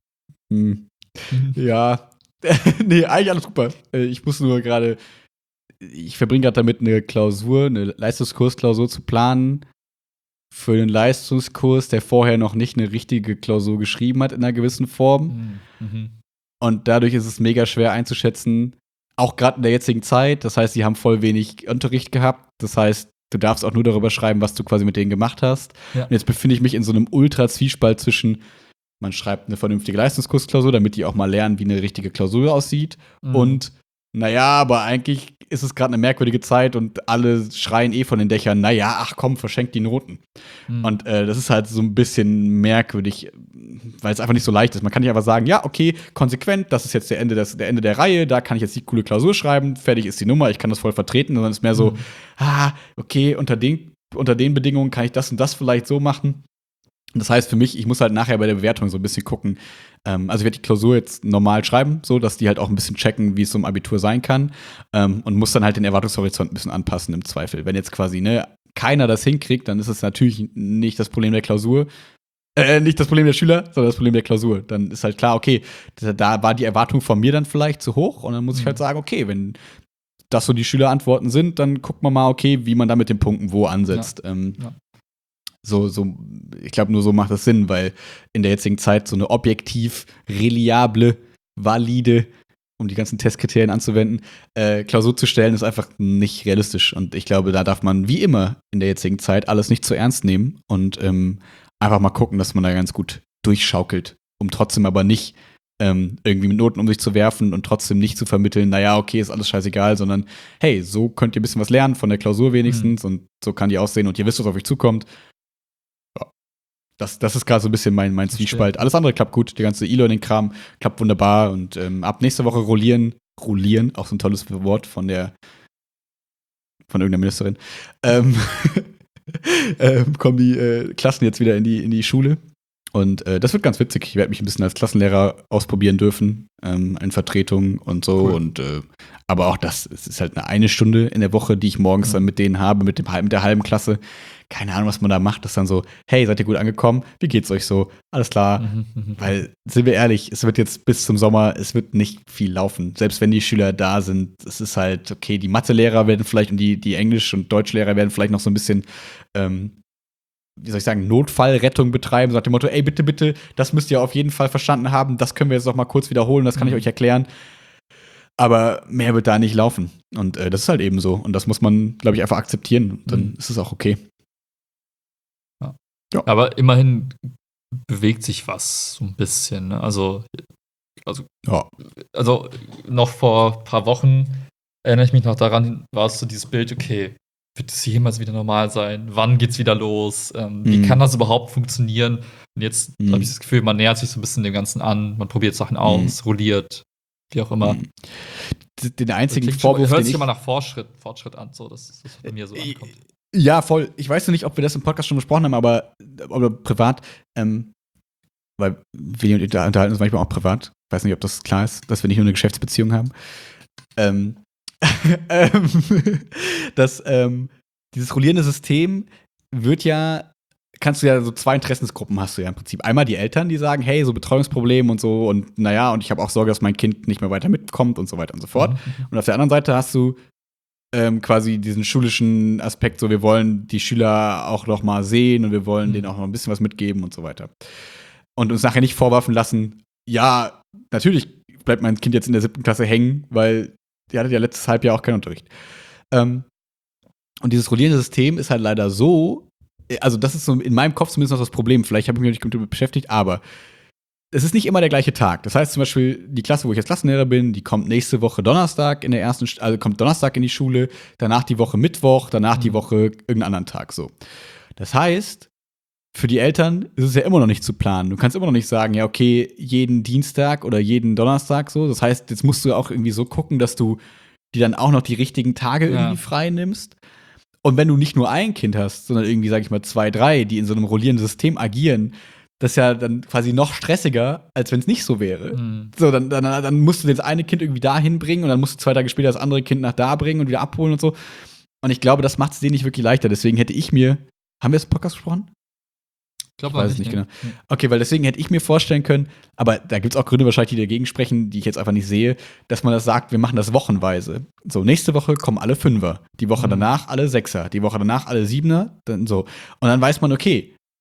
Ja. Nee, eigentlich alles super. Ich muss nur gerade. Ich verbringe gerade damit, eine Leistungskursklausur zu planen. Für einen Leistungskurs, der vorher noch nicht eine richtige Klausur geschrieben hat in einer gewissen Form. Und dadurch ist es mega schwer einzuschätzen, auch gerade in der jetzigen Zeit. Das heißt, sie haben voll wenig Unterricht gehabt. Das heißt, du darfst auch nur darüber schreiben, was du quasi mit denen gemacht hast. Ja. Und jetzt befinde ich mich in so einem Ultra-Zwiespalt zwischen, man schreibt eine vernünftige Leistungskursklausur, damit die auch mal lernen, wie eine richtige Klausur aussieht. Und naja, aber eigentlich ist es gerade eine merkwürdige Zeit und alle schreien von den Dächern, naja, ach komm, verschenkt die Noten. Und das ist halt so ein bisschen merkwürdig, weil es einfach nicht so leicht ist. Man kann nicht einfach sagen, ja, okay, konsequent, das ist jetzt der Ende der Reihe, da kann ich jetzt die coole Klausur schreiben, fertig ist die Nummer, ich kann das voll vertreten, sondern es ist mehr so, okay, unter den Bedingungen kann ich das und das vielleicht so machen. Das heißt für mich, ich muss halt nachher bei der Bewertung so ein bisschen gucken. Also ich werde die Klausur jetzt normal schreiben, so dass die halt auch ein bisschen checken, wie es so im Abitur sein kann. Und muss dann halt den Erwartungshorizont ein bisschen anpassen im Zweifel. Wenn jetzt quasi keiner das hinkriegt, dann ist es natürlich nicht das Problem der Klausur. Nicht das Problem der Schüler, sondern das Problem der Klausur. Dann ist halt klar, okay, da war die Erwartung von mir dann vielleicht zu hoch. Und dann muss ich halt sagen, okay, wenn das so die Schülerantworten sind, dann guckt man mal, okay, wie man da mit den Punkten wo ansetzt. So, ich glaube, nur so macht das Sinn, weil in der jetzigen Zeit so eine objektiv, reliable, valide, um die ganzen Testkriterien anzuwenden, Klausur zu stellen, ist einfach nicht realistisch. Und ich glaube, da darf man wie immer in der jetzigen Zeit alles nicht zu ernst nehmen und einfach mal gucken, dass man da ganz gut durchschaukelt, um trotzdem aber nicht irgendwie mit Noten um sich zu werfen und trotzdem nicht zu vermitteln, naja, okay, ist alles scheißegal, sondern hey, so könnt ihr ein bisschen was lernen von der Klausur wenigstens und so kann die aussehen und ihr wisst, was auf euch zukommt. Das ist gerade so ein bisschen mein Zwiespalt. Alles andere klappt gut. Der ganze E-Learning-Kram klappt wunderbar. Und ab nächster Woche rollieren, auch so ein tolles Wort von irgendeiner Ministerin, kommen die Klassen jetzt wieder in die Schule. Und das wird ganz witzig. Ich werde mich ein bisschen als Klassenlehrer ausprobieren dürfen, in Vertretung und so. Cool. Und aber auch es ist halt eine Stunde in der Woche, die ich morgens dann mit denen habe, mit der halben Klasse. Keine Ahnung, was man da macht. Das ist dann so, hey, seid ihr gut angekommen? Wie geht's euch so? Alles klar. Weil, sind wir ehrlich, es wird jetzt bis zum Sommer, es wird nicht viel laufen. Selbst wenn die Schüler da sind, es ist halt, okay, die Mathelehrer werden vielleicht und die Englisch- und Deutschlehrer werden vielleicht noch so ein bisschen wie soll ich sagen, Notfallrettung betreiben, so nach dem Motto, ey, bitte, bitte, das müsst ihr auf jeden Fall verstanden haben, das können wir jetzt noch mal kurz wiederholen, das kann ich euch erklären. Aber mehr wird da nicht laufen. Und das ist halt eben so. Und das muss man, glaube ich, einfach akzeptieren. Und dann ist es auch okay. Ja. Aber immerhin bewegt sich was so ein bisschen. Ne? Also noch vor ein paar Wochen erinnere ich mich noch daran, war es so dieses Bild, okay, wird es jemals wieder normal sein? Wann geht's wieder los? Wie kann das überhaupt funktionieren? Und jetzt habe ich das Gefühl, man nähert sich so ein bisschen dem Ganzen an, man probiert Sachen aus, rolliert, wie auch immer. Den einzigen Vorwurf, hört sich immer nach Fortschritt an, so, dass das bei mir so ankommt. Ja, voll. Ich weiß noch nicht, ob wir das im Podcast schon besprochen haben, aber privat, weil wir unterhalten uns manchmal auch privat. Ich weiß nicht, ob das klar ist, dass wir nicht nur eine Geschäftsbeziehung haben. Dieses rollierende System kannst du ja so zwei Interessensgruppen hast du ja im Prinzip. Einmal die Eltern, die sagen, hey, so Betreuungsproblem und so und naja, und ich habe auch Sorge, dass mein Kind nicht mehr weiter mitkommt und so weiter und so fort. Und auf der anderen Seite hast du quasi diesen schulischen Aspekt, so wir wollen die Schüler auch noch mal sehen und wir wollen denen auch noch ein bisschen was mitgeben und so weiter. Und uns nachher nicht vorwerfen lassen, ja, natürlich bleibt mein Kind jetzt in der 7. Klasse hängen, weil die hatte ja letztes Halbjahr auch keinen Unterricht. Und dieses rollierende System ist halt leider so, also das ist so in meinem Kopf zumindest noch das Problem, vielleicht habe ich mich noch nicht damit beschäftigt, aber es ist nicht immer der gleiche Tag. Das heißt zum Beispiel, die Klasse, wo ich jetzt Klassenlehrer bin, die kommt nächste Woche Donnerstag kommt Donnerstag in die Schule, danach die Woche Mittwoch, danach die Woche irgendeinen anderen Tag so. Das heißt, für die Eltern ist es ja immer noch nicht zu planen. Du kannst immer noch nicht sagen, ja, okay, jeden Dienstag oder jeden Donnerstag so. Das heißt, jetzt musst du auch irgendwie so gucken, dass du dir dann auch noch die richtigen Tage irgendwie frei nimmst. Und wenn du nicht nur ein Kind hast, sondern irgendwie, sag ich mal, 2, 3, die in so einem rollierenden System agieren, das ist ja dann quasi noch stressiger, als wenn es nicht so wäre. So, dann musst du das eine Kind irgendwie dahin bringen und dann musst du 2 Tage später das andere Kind nach da bringen und wieder abholen und so. Und ich glaube, das macht es denen nicht wirklich leichter. Deswegen hätte ich mir, haben wir das im Podcast gesprochen? Ich weiß es nicht genau. Okay, weil deswegen hätte ich mir vorstellen können, aber da gibt es auch Gründe wahrscheinlich, die dagegen sprechen, die ich jetzt einfach nicht sehe, dass man das sagt, wir machen das wochenweise. So, nächste Woche kommen alle 5er, die Woche danach alle 6er, die Woche danach alle 7er, dann so. Und dann weiß man, okay,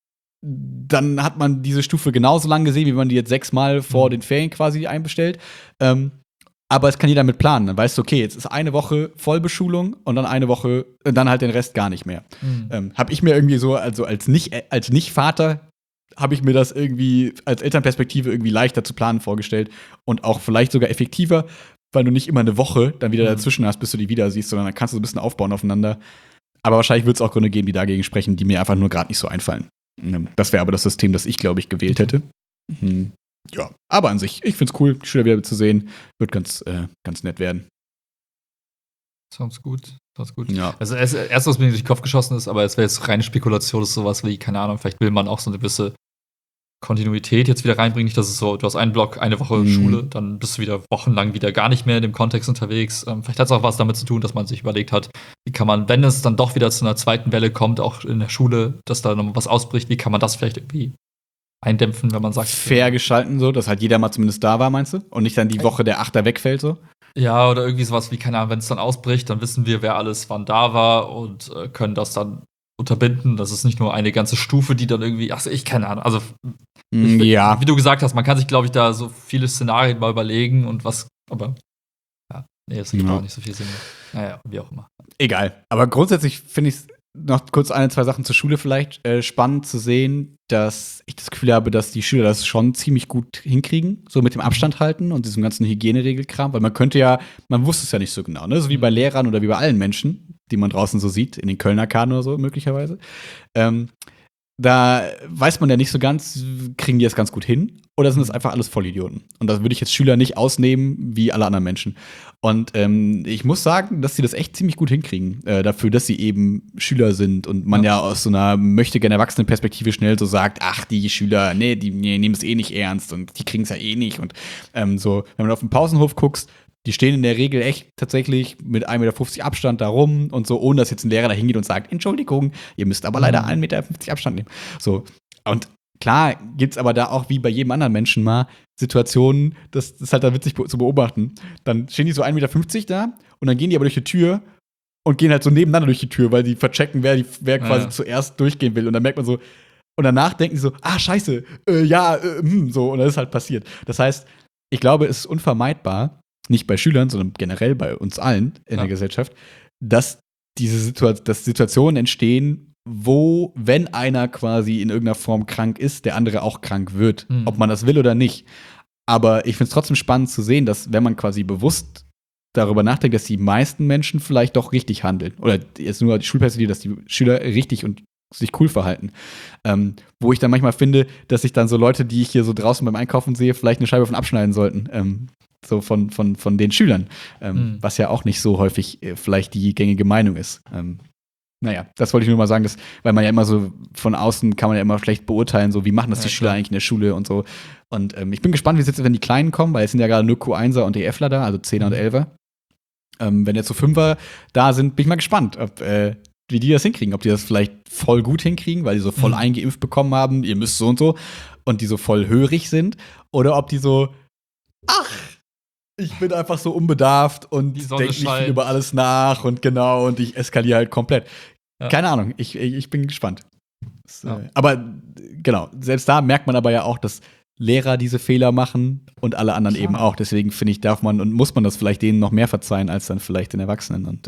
dann hat man diese Stufe genauso lang gesehen, wie man die jetzt 6-mal vor den Ferien quasi einbestellt. Aber es kann jeder mit planen. Dann weißt du, okay, jetzt ist eine Woche Vollbeschulung und dann eine Woche, dann halt den Rest gar nicht mehr. Habe ich mir irgendwie so, also als Nicht-Vater, habe ich mir das irgendwie als Elternperspektive irgendwie leichter zu planen vorgestellt und auch vielleicht sogar effektiver, weil du nicht immer eine Woche dann wieder dazwischen hast, bis du die wieder siehst, sondern dann kannst du so ein bisschen aufbauen aufeinander. Aber wahrscheinlich wird es auch Gründe geben, die dagegen sprechen, die mir einfach nur gerade nicht so einfallen. Das wäre aber das System, das ich, glaube ich, gewählt hätte. Ja, aber an sich, ich finde es cool, die Schüler wieder zu sehen. Wird ganz nett werden. Sounds gut. Ja. Also, erst was mir durch den Kopf geschossen ist, aber es wäre jetzt reine Spekulation, ist sowas wie, keine Ahnung, vielleicht will man auch so eine gewisse Kontinuität jetzt wieder reinbringen. Nicht, dass es so, du hast einen Block, eine Woche Schule, dann bist du wieder wochenlang wieder gar nicht mehr in dem Kontext unterwegs. Vielleicht hat es auch was damit zu tun, dass man sich überlegt hat, wie kann man, wenn es dann doch wieder zu einer zweiten Welle kommt, auch in der Schule, dass da noch was ausbricht, wie kann man das vielleicht irgendwie eindämpfen, wenn man sagt. Fair geschalten, so, dass halt jeder mal zumindest da war, meinst du? Und nicht dann die Woche der Achter wegfällt, so? Ja, oder irgendwie sowas wie, keine Ahnung, wenn es dann ausbricht, dann wissen wir, wer alles wann da war und können das dann unterbinden. Das ist nicht nur eine ganze Stufe, die dann irgendwie, keine Ahnung. Also, ja. Wie du gesagt hast, man kann sich, glaube ich, da so viele Szenarien mal überlegen und was, aber ja, nee, das gibt auch nicht so viel Sinn. Naja, wie auch immer. Egal. Aber grundsätzlich finde ich es noch kurz 1, 2 Sachen zur Schule vielleicht spannend zu sehen, dass ich das Gefühl habe, dass die Schüler das schon ziemlich gut hinkriegen, so mit dem Abstand halten und diesem ganzen Hygieneregelkram, weil man wusste es ja nicht so genau, ne? So wie bei Lehrern oder wie bei allen Menschen, die man draußen so sieht, in den Kölner Kaden oder so möglicherweise. Da weiß man ja nicht so ganz, kriegen die das ganz gut hin oder sind das einfach alles Vollidioten? Und da würde ich jetzt Schüler nicht ausnehmen wie alle anderen Menschen. Und ich muss sagen, dass sie das echt ziemlich gut hinkriegen, dafür, dass sie eben Schüler sind und man ja aus so einer möchte-gerne-Erwachsenen-Perspektive schnell so sagt, ach, die Schüler, die nehmen es eh nicht ernst und die kriegen es ja eh nicht. Und so, wenn man auf den Pausenhof guckst, die stehen in der Regel echt tatsächlich mit 1,50 Meter Abstand da rum und so, ohne dass jetzt ein Lehrer da hingeht und sagt, Entschuldigung, ihr müsst aber leider 1,50 Meter Abstand nehmen. So. Und klar gibt's aber da auch wie bei jedem anderen Menschen mal Situationen, das ist halt da witzig zu beobachten. Dann stehen die so 1,50 Meter da und dann gehen die aber durch die Tür und gehen halt so nebeneinander durch die Tür, weil die verchecken, wer quasi zuerst durchgehen will. Und dann merkt man so, und danach denken die so, scheiße, so, und das ist halt passiert. Das heißt, ich glaube, es ist unvermeidbar, nicht bei Schülern, sondern generell bei uns allen in der Gesellschaft, dass dass Situationen entstehen, wo, wenn einer quasi in irgendeiner Form krank ist, der andere auch krank wird, ob man das will oder nicht. Aber ich finde es trotzdem spannend zu sehen, dass, wenn man quasi bewusst darüber nachdenkt, dass die meisten Menschen vielleicht doch richtig handeln, oder jetzt nur die Schulperspektive, dass die Schüler richtig und sich cool verhalten. Wo ich dann manchmal finde, dass sich dann so Leute, die ich hier so draußen beim Einkaufen sehe, vielleicht eine Scheibe von abschneiden sollten. So von den Schülern. Was ja auch nicht so häufig vielleicht die gängige Meinung ist. Naja, das wollte ich nur mal sagen, weil man ja immer so von außen kann man ja immer schlecht beurteilen, so wie machen das die Schüler eigentlich in der Schule und so. Und ich bin gespannt, wie es jetzt, wenn die Kleinen kommen, weil es sind ja gerade nur Q1er und EFler da, also 10er und 11er. Wenn jetzt so 5er da sind, bin ich mal gespannt, wie die das hinkriegen. Ob die das vielleicht voll gut hinkriegen, weil die so voll eingeimpft bekommen haben, ihr müsst so und die so voll hörig sind. Oder ob die so, ich bin einfach so unbedarft und denke nicht viel über alles nach und genau, und ich eskaliere halt komplett. Ja. Keine Ahnung, ich bin gespannt. Aber genau, selbst da merkt man aber ja auch, dass Lehrer diese Fehler machen und alle anderen eben auch. Deswegen finde ich, darf man und muss man das vielleicht denen noch mehr verzeihen, als dann vielleicht den Erwachsenen. Und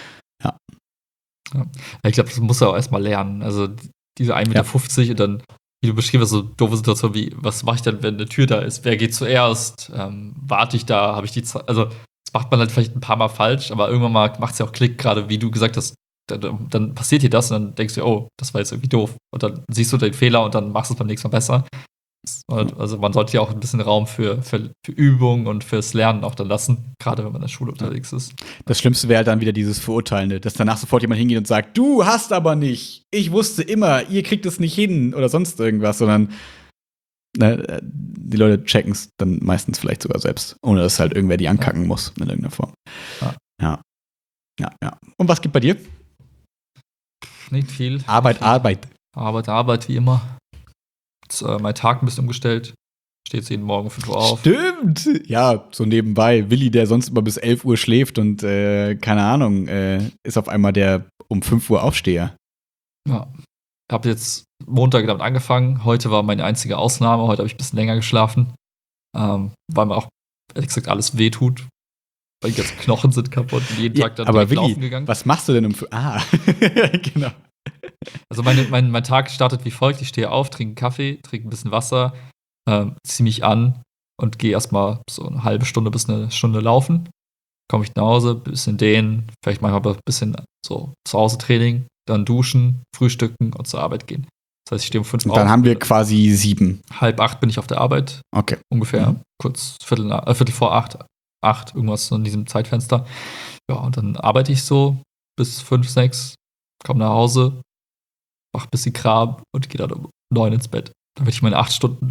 ich glaube, das muss er auch erstmal lernen. Also diese 1,50 Meter und dann, wie du beschrieben hast, so doofe Situation wie, was mache ich denn, wenn eine Tür da ist? Wer geht zuerst? Warte ich da? Habe ich die Zeit? Also, das macht man halt vielleicht ein paar Mal falsch, aber irgendwann mal macht es ja auch Klick, gerade wie du gesagt hast, dann passiert dir das und dann denkst du, oh, das war jetzt irgendwie doof. Und dann siehst du den Fehler und dann machst du es beim nächsten Mal besser. Also man sollte ja auch ein bisschen Raum für Übung und fürs Lernen auch dann lassen, gerade wenn man in der Schule unterwegs ist. Das Schlimmste wäre halt dann wieder dieses Verurteilende, dass danach sofort jemand hingeht und sagt, du hast aber nicht, ich wusste immer, ihr kriegt es nicht hin oder sonst irgendwas, sondern die Leute checken es dann meistens vielleicht sogar selbst, ohne dass halt irgendwer die ankacken muss in irgendeiner Form. Ja. Und was gibt bei dir? Nicht viel. Arbeit, wie immer. Mein Tag ein bisschen umgestellt. Steht jeden Morgen um 5 Uhr auf. Stimmt! Ja, so nebenbei. Willi, der sonst immer bis 11 Uhr schläft und keine Ahnung, ist auf einmal der um 5 Uhr Aufsteher. Ja. habe jetzt Montag damit angefangen. Heute war meine einzige Ausnahme. Heute habe ich ein bisschen länger geschlafen. Weil mir auch, ehrlich gesagt, alles wehtut. Weil die ganzen Knochen sind kaputt und jeden Tag dann aber direkt Willi, laufen gegangen. was machst du denn genau. Also mein Tag startet wie folgt. Ich stehe auf, trinke einen Kaffee, trinke ein bisschen Wasser, ziehe mich an und gehe erstmal so eine halbe Stunde bis eine Stunde laufen. Komme ich nach Hause, bisschen dehnen, vielleicht manchmal ein bisschen so zu Hause Training, dann duschen, frühstücken und zur Arbeit gehen. Das heißt, ich stehe um 5 Uhr Und dann auf. haben wir quasi 7. 7:30 bin ich auf der Arbeit. Okay. Ungefähr kurz Viertel vor 8, irgendwas so in diesem Zeitfenster. Ja, und dann arbeite ich so bis 5, 6, komme nach Hause, mach ein bisschen Kram und gehe dann um 9 ins Bett. Dann werde ich meine 8 Stunden.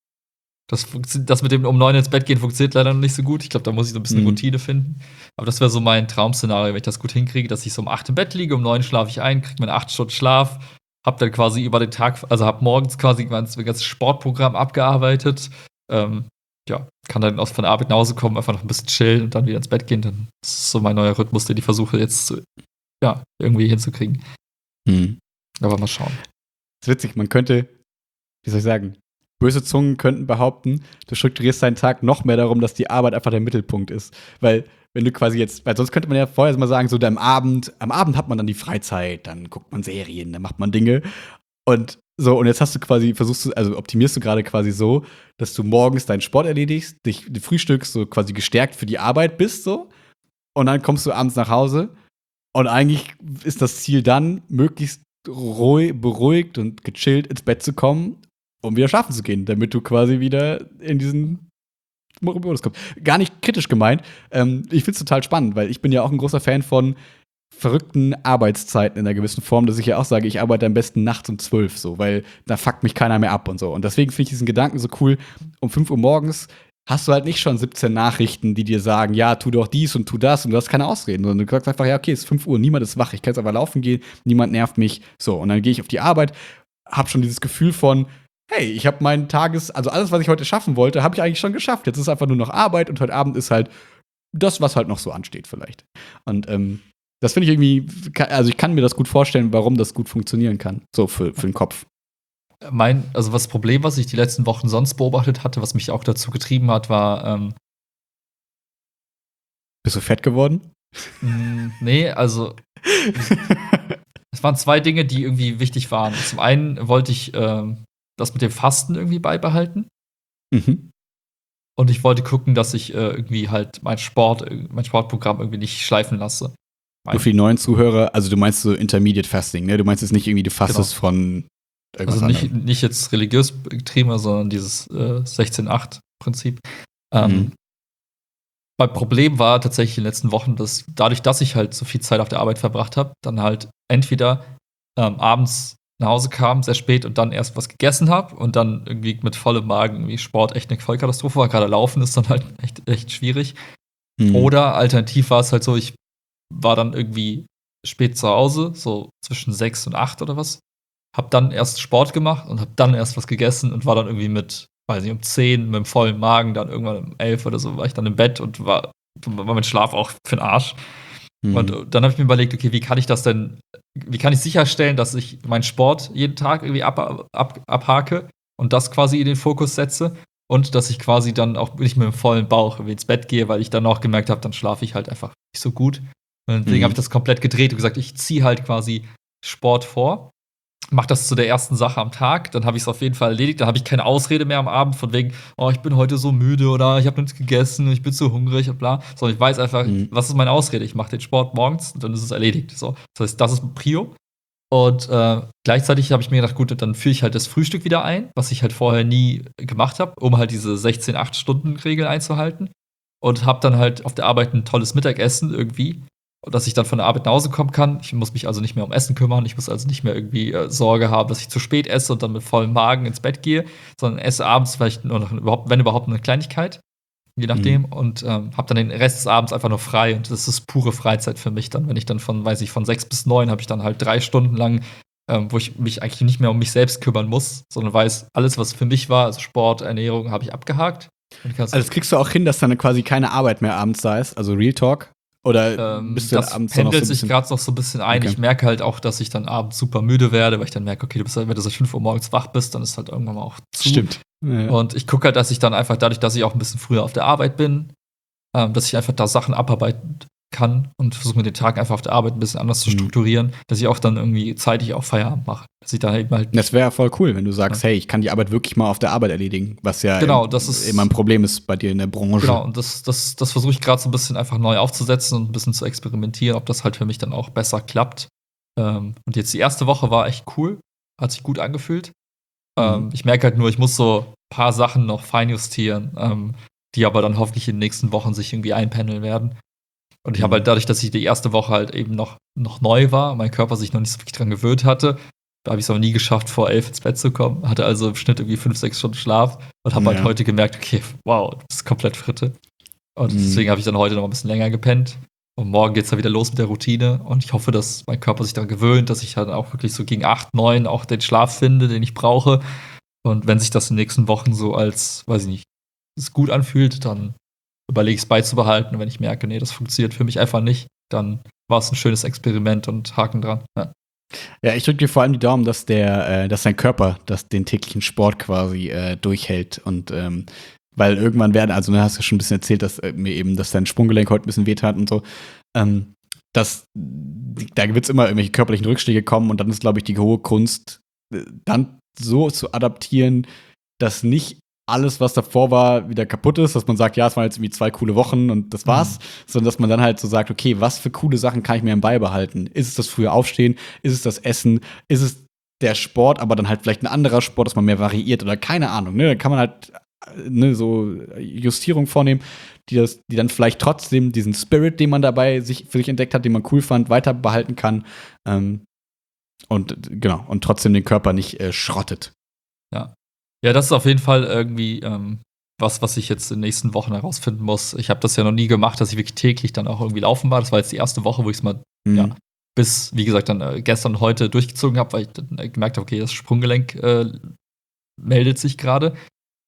Das mit dem um 9 ins Bett gehen funktioniert leider noch nicht so gut. Ich glaube, da muss ich so ein bisschen Routine finden. Aber das wäre so mein Traum-Szenario, wenn ich das gut hinkriege, dass ich so um 8 im Bett liege, um 9 schlafe ich ein, kriege meine 8 Stunden Schlaf, hab dann quasi über den Tag, also hab morgens quasi mein ganzes Sportprogramm abgearbeitet. Ja, kann dann von der Arbeit nach Hause kommen, einfach noch ein bisschen chillen und dann wieder ich Bett gehen. Dann ist es so mein neuer Rhythmus, den ich versuche jetzt irgendwie hinzukriegen. Aber mal schauen. Das ist witzig, man könnte, wie soll ich sagen, böse Zungen könnten behaupten, du strukturierst deinen Tag noch mehr darum, dass die Arbeit einfach der Mittelpunkt ist. Weil, wenn du quasi jetzt, weil sonst könnte man ja vorher mal sagen, so am Abend hat man dann die Freizeit, dann guckt man Serien, dann macht man Dinge. Und so, und jetzt optimierst du gerade quasi so, dass du morgens deinen Sport erledigst, dich frühstückst, so quasi gestärkt für die Arbeit bist, so. Und dann kommst du abends nach Hause. Und eigentlich ist das Ziel dann, möglichst beruhigt und gechillt ins Bett zu kommen, um wieder schlafen zu gehen, damit du quasi wieder in diesen Modus kommst. Gar nicht kritisch gemeint. Ich find's total spannend, weil ich bin ja auch ein großer Fan von verrückten Arbeitszeiten in einer gewissen Form, dass ich ja auch sage, ich arbeite am besten nachts um 12 so, weil da fuckt mich keiner mehr ab und so. Und deswegen finde ich diesen Gedanken so cool. Um 5 Uhr morgens hast du halt nicht schon 17 Nachrichten, die dir sagen, ja, tu doch dies und tu das und du hast keine Ausreden, sondern du sagst einfach, ja, okay, es ist 5 Uhr, niemand ist wach, ich kann jetzt aber laufen gehen, niemand nervt mich. So, und dann gehe ich auf die Arbeit, hab schon dieses Gefühl von, hey, ich habe also alles, was ich heute schaffen wollte, habe ich eigentlich schon geschafft. Jetzt ist einfach nur noch Arbeit und heute Abend ist halt das, was halt noch so ansteht vielleicht. Und das finde ich irgendwie, also ich kann mir das gut vorstellen, warum das gut funktionieren kann, so für den Kopf. Also das Problem, was ich die letzten Wochen sonst beobachtet hatte, was mich auch dazu getrieben hat, war Bist du fett geworden? Nee, also es waren 2 Dinge, die irgendwie wichtig waren. Zum einen wollte ich das mit dem Fasten irgendwie beibehalten. Und ich wollte gucken, dass ich irgendwie halt mein Sportprogramm irgendwie nicht schleifen lasse. Nur für die neuen Zuhörer, also du meinst so Intermediate Fasting, ne? Du meinst jetzt nicht irgendwie, du fastest von irgendwas anderem. Nicht jetzt religiös getrieben, sondern dieses 16:8-Prinzip. Mein Problem war tatsächlich in den letzten Wochen, dass dadurch, dass ich halt so viel Zeit auf der Arbeit verbracht habe, dann halt entweder abends nach Hause kam, sehr spät und dann erst was gegessen habe und dann irgendwie mit vollem Magen irgendwie Sport echt eine Vollkatastrophe war. Gerade Laufen ist dann halt echt schwierig. Oder alternativ war es halt so, ich war dann irgendwie spät zu Hause, so zwischen 6 und 8 oder was. Hab dann erst Sport gemacht und hab dann erst was gegessen und war dann irgendwie weiß nicht, um 10 mit dem vollen Magen, dann irgendwann um 11 oder so war ich dann im Bett und war mein Schlaf auch für den Arsch. Und dann habe ich mir überlegt, okay, wie kann ich sicherstellen, dass ich meinen Sport jeden Tag irgendwie abhake und das quasi in den Fokus setze und dass ich quasi dann auch nicht mit dem vollen Bauch irgendwie ins Bett gehe, weil ich dann auch gemerkt habe, dann schlafe ich halt einfach nicht so gut. Und deswegen habe ich das komplett gedreht und gesagt, ich ziehe halt quasi Sport vor, mache das zu der ersten Sache am Tag, dann habe ich es auf jeden Fall erledigt, dann habe ich keine Ausrede mehr am Abend von wegen, oh, ich bin heute so müde oder ich habe nichts gegessen, ich bin so hungrig und bla, sondern ich weiß einfach, was ist meine Ausrede? Ich mache den Sport morgens und dann ist es erledigt. So. Das heißt, das ist Prio. Und gleichzeitig habe ich mir gedacht, gut, dann führe ich halt das Frühstück wieder ein, was ich halt vorher nie gemacht habe, um halt diese 16-8-Stunden-Regel einzuhalten. Und habe dann halt auf der Arbeit ein tolles Mittagessen irgendwie, dass ich dann von der Arbeit nach Hause kommen kann. Ich muss mich also nicht mehr um Essen kümmern. Ich muss also nicht mehr irgendwie Sorge haben, dass ich zu spät esse und dann mit vollem Magen ins Bett gehe, sondern esse abends vielleicht nur noch, wenn überhaupt, eine Kleinigkeit. Je nachdem. Und habe dann den Rest des Abends einfach nur frei. Und das ist pure Freizeit für mich dann. Wenn ich dann von 6 bis 9 habe ich dann halt 3 Stunden lang, wo ich mich eigentlich nicht mehr um mich selbst kümmern muss, sondern weiß, alles, was für mich war, also Sport, Ernährung, habe ich abgehakt. Also das kriegst du auch hin, dass dann quasi keine Arbeit mehr abends da ist, also Real Talk. Oder bist du Das abends dann noch so pendelt ein sich bisschen? gerade noch so ein bisschen ein. Okay. Ich merke halt auch, dass ich dann abends super müde werde, weil ich dann merke, okay, du bist halt, wenn du seit 5 Uhr morgens wach bist, dann ist halt irgendwann mal auch zu. Stimmt. Ja. Und ich gucke halt, dass ich dann einfach dadurch, dass ich auch ein bisschen früher auf der Arbeit bin, dass ich einfach da Sachen abarbeiten kann und versuche mir den Tag einfach auf der Arbeit ein bisschen anders zu strukturieren, dass ich auch dann irgendwie zeitig auch Feierabend mache. Dass ich dann eben halt Das wäre ja voll cool, wenn du sagst, hey, ich kann die Arbeit wirklich mal auf der Arbeit erledigen, was ja genau, das ist immer ein Problem ist bei dir in der Branche. genau, und das versuche ich gerade so ein bisschen einfach neu aufzusetzen und ein bisschen zu experimentieren, ob das halt für mich dann auch besser klappt. Und jetzt die erste Woche war echt cool, hat sich gut angefühlt. Ich merke halt nur, ich muss so ein paar Sachen noch feinjustieren, die aber dann hoffentlich in den nächsten Wochen sich irgendwie einpendeln werden. Und ich habe halt dadurch, dass ich die erste Woche halt eben noch neu war, mein Körper sich noch nicht so wirklich dran gewöhnt hatte, da habe ich es auch nie geschafft, vor 11 ins Bett zu kommen. Hatte also im Schnitt irgendwie 5, 6 Stunden Schlaf und habe halt heute gemerkt, okay, wow, das ist komplett Fritte. Und deswegen habe ich dann heute noch ein bisschen länger gepennt. Und morgen geht's dann wieder los mit der Routine. Und ich hoffe, dass mein Körper sich daran gewöhnt, dass ich dann auch wirklich so gegen 8, 9 auch den Schlaf finde, den ich brauche. Und wenn sich das in den nächsten Wochen so als, weiß ich nicht, es gut anfühlt, dann überlege ich es beizubehalten. Und wenn ich merke, nee, das funktioniert für mich einfach nicht, dann war es ein schönes Experiment und Haken dran. Ja. Ja, ich drücke dir vor allem die Daumen, dass dein Körper den täglichen Sport quasi durchhält und weil irgendwann also du hast ja schon ein bisschen erzählt, dass mir eben, dass dein Sprunggelenk heute ein bisschen wehtat und so, da wird es immer irgendwelche körperlichen Rückschläge kommen und dann ist, glaube ich, die hohe Kunst, dann so zu adaptieren, dass nicht alles, was davor war, wieder kaputt ist, dass man sagt, ja, es waren jetzt irgendwie 2 coole Wochen und das war's, sondern dass man dann halt so sagt, okay, was für coole Sachen kann ich mir beibehalten? Ist es das frühe Aufstehen? Ist es das Essen? Ist es der Sport, aber dann halt vielleicht ein anderer Sport, dass man mehr variiert oder keine Ahnung, ne? Da kann man halt so Justierungen vornehmen, die dann vielleicht trotzdem diesen Spirit, den man dabei für sich entdeckt hat, den man cool fand, weiter behalten kann. Und trotzdem den Körper nicht schrottet. Ja. Ja, das ist auf jeden Fall irgendwie was ich jetzt in den nächsten Wochen herausfinden muss. Ich habe das ja noch nie gemacht, dass ich wirklich täglich dann auch irgendwie laufen war. Das war jetzt die erste Woche, wo ich es mal bis, wie gesagt, dann gestern und heute durchgezogen habe, weil ich dann gemerkt habe, okay, das Sprunggelenk meldet sich gerade.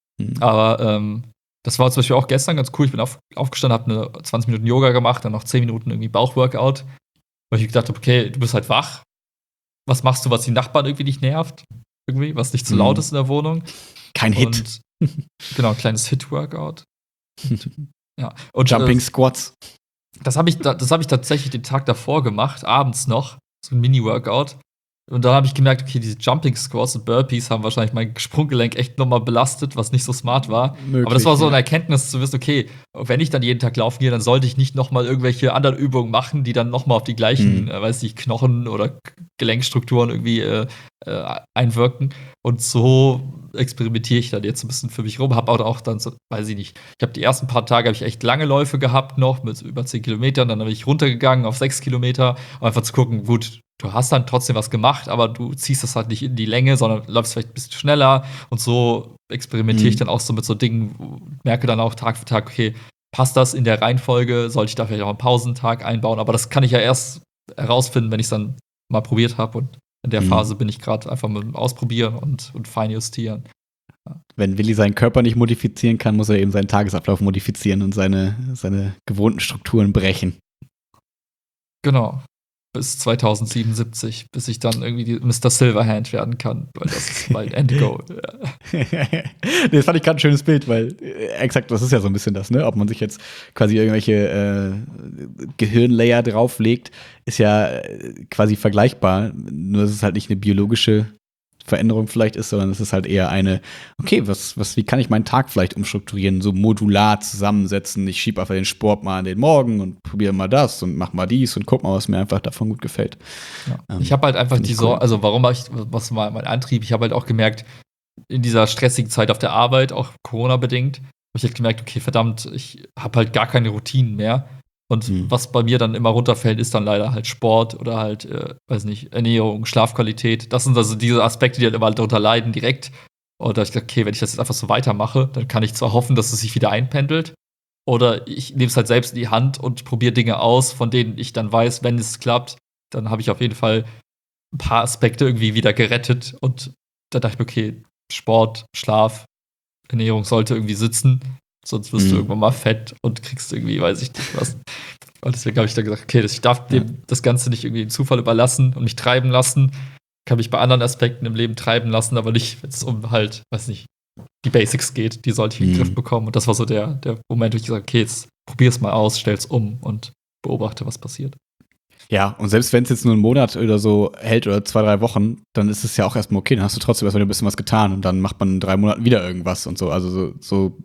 Aber das war zum Beispiel auch gestern ganz cool. Ich bin aufgestanden, habe eine 20 Minuten Yoga gemacht, dann noch 10 Minuten irgendwie Bauchworkout. Weil ich gedacht habe, okay, du bist halt wach. Was machst du, was die Nachbarn irgendwie nicht nervt? Irgendwie, was nicht zu laut ist in der Wohnung. Kein Hit. Genau, ein kleines Hit-Workout. Ja. Und Jumping Squats. das habe ich tatsächlich den Tag davor gemacht, abends noch, so ein Mini-Workout. Und dann habe ich gemerkt, okay, diese Jumping Squats und Burpees haben wahrscheinlich mein Sprunggelenk echt nochmal belastet, was nicht so smart war. Möglich, aber das war so eine Erkenntnis zu wissen, okay, wenn ich dann jeden Tag laufen gehe, dann sollte ich nicht nochmal irgendwelche anderen Übungen machen, die dann nochmal auf die gleichen, weiß ich, Knochen oder Gelenkstrukturen irgendwie einwirken. Und so experimentiere ich dann jetzt ein bisschen für mich rum. Habe auch dann so, weiß ich nicht, ich habe die ersten paar Tage ich echt lange Läufe gehabt noch mit über 10 Kilometern. Dann bin ich runtergegangen auf 6 Kilometer, um einfach zu gucken, gut, du hast dann trotzdem was gemacht, aber du ziehst das halt nicht in die Länge, sondern läufst vielleicht ein bisschen schneller. Und so experimentiere ich dann auch so mit so Dingen, merke dann auch Tag für Tag, okay, passt das in der Reihenfolge? Sollte ich da vielleicht auch einen Pausentag einbauen? Aber das kann ich ja erst herausfinden, wenn ich es dann mal probiert habe. Und in der Phase bin ich gerade einfach mit dem Ausprobieren und feinjustieren. Ja. Wenn Willi seinen Körper nicht modifizieren kann, muss er eben seinen Tagesablauf modifizieren und seine gewohnten Strukturen brechen. Genau. Bis 2077, bis ich dann irgendwie die Mr. Silverhand werden kann, weil das ist mein Endgoal. Das fand ich gerade ein schönes Bild, weil exakt, das ist ja so ein bisschen das, ne? Ob man sich jetzt quasi irgendwelche Gehirnlayer drauflegt, ist ja quasi vergleichbar. Nur dass es halt nicht eine biologische Veränderung vielleicht ist, sondern es ist halt eher eine, okay, wie kann ich meinen Tag vielleicht umstrukturieren, so modular zusammensetzen. Ich schiebe einfach den Sport mal an den Morgen und probiere mal das und mach mal dies und guck mal, was mir einfach davon gut gefällt. Ja. Ich habe halt einfach also was war mein Antrieb? Ich habe halt auch gemerkt, in dieser stressigen Zeit auf der Arbeit, auch Corona-bedingt, habe ich halt gemerkt, okay, verdammt, ich habe halt gar keine Routinen mehr. Und was bei mir dann immer runterfällt, ist dann leider halt Sport oder halt, weiß nicht, Ernährung, Schlafqualität. Das sind also diese Aspekte, die halt immer darunter leiden direkt. Und da ich gedacht, okay, wenn ich das jetzt einfach so weitermache, dann kann ich zwar hoffen, dass es sich wieder einpendelt. Oder ich nehme es halt selbst in die Hand und probiere Dinge aus, von denen ich dann weiß, wenn es klappt, dann habe ich auf jeden Fall ein paar Aspekte irgendwie wieder gerettet. Und da dachte ich mir, okay, Sport, Schlaf, Ernährung sollte irgendwie sitzen. Sonst wirst du irgendwann mal fett und kriegst irgendwie, weiß ich nicht was. Und deswegen habe ich dann gesagt, okay, ich darf dem das Ganze nicht irgendwie dem Zufall überlassen und mich treiben lassen. Kann mich bei anderen Aspekten im Leben treiben lassen, aber nicht, wenn es um halt, weiß nicht, die Basics geht. Die sollte ich in den Griff bekommen. Und das war so der Moment, wo ich gesagt habe, okay, jetzt probier's mal aus, stell's um und beobachte, was passiert. Ja, und selbst wenn es jetzt nur einen Monat oder so hält oder 2, 3 Wochen, dann ist es ja auch erstmal okay. Dann hast du trotzdem erstmal ein bisschen was getan und dann macht man in 3 Monaten wieder irgendwas und so. Also so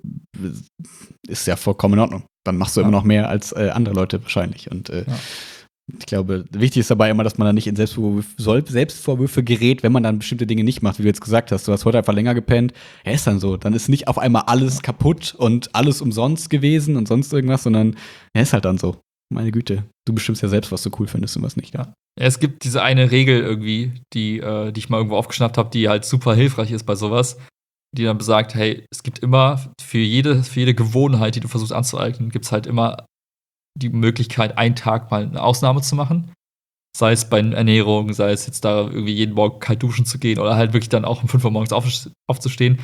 ist ja vollkommen in Ordnung. Dann machst du immer noch mehr als andere Leute wahrscheinlich. Und ich glaube, wichtig ist dabei immer, dass man dann nicht in Selbstvorwürfe gerät, wenn man dann bestimmte Dinge nicht macht, wie du jetzt gesagt hast. Du hast heute einfach länger gepennt. Ja, ist dann so. Dann ist nicht auf einmal alles kaputt und alles umsonst gewesen und sonst irgendwas, sondern ist halt dann so. Meine Güte. Du bestimmst ja selbst, was du cool findest und was nicht. Ja. Es gibt diese eine Regel irgendwie, die ich mal irgendwo aufgeschnappt habe, die halt super hilfreich ist bei sowas, die dann besagt, hey, es gibt immer für jede Gewohnheit, die du versuchst anzueignen, gibt es halt immer die Möglichkeit, einen Tag mal eine Ausnahme zu machen. Sei es bei Ernährung, sei es jetzt da irgendwie jeden Morgen kalt duschen zu gehen oder halt wirklich dann auch um 5 Uhr morgens aufzustehen.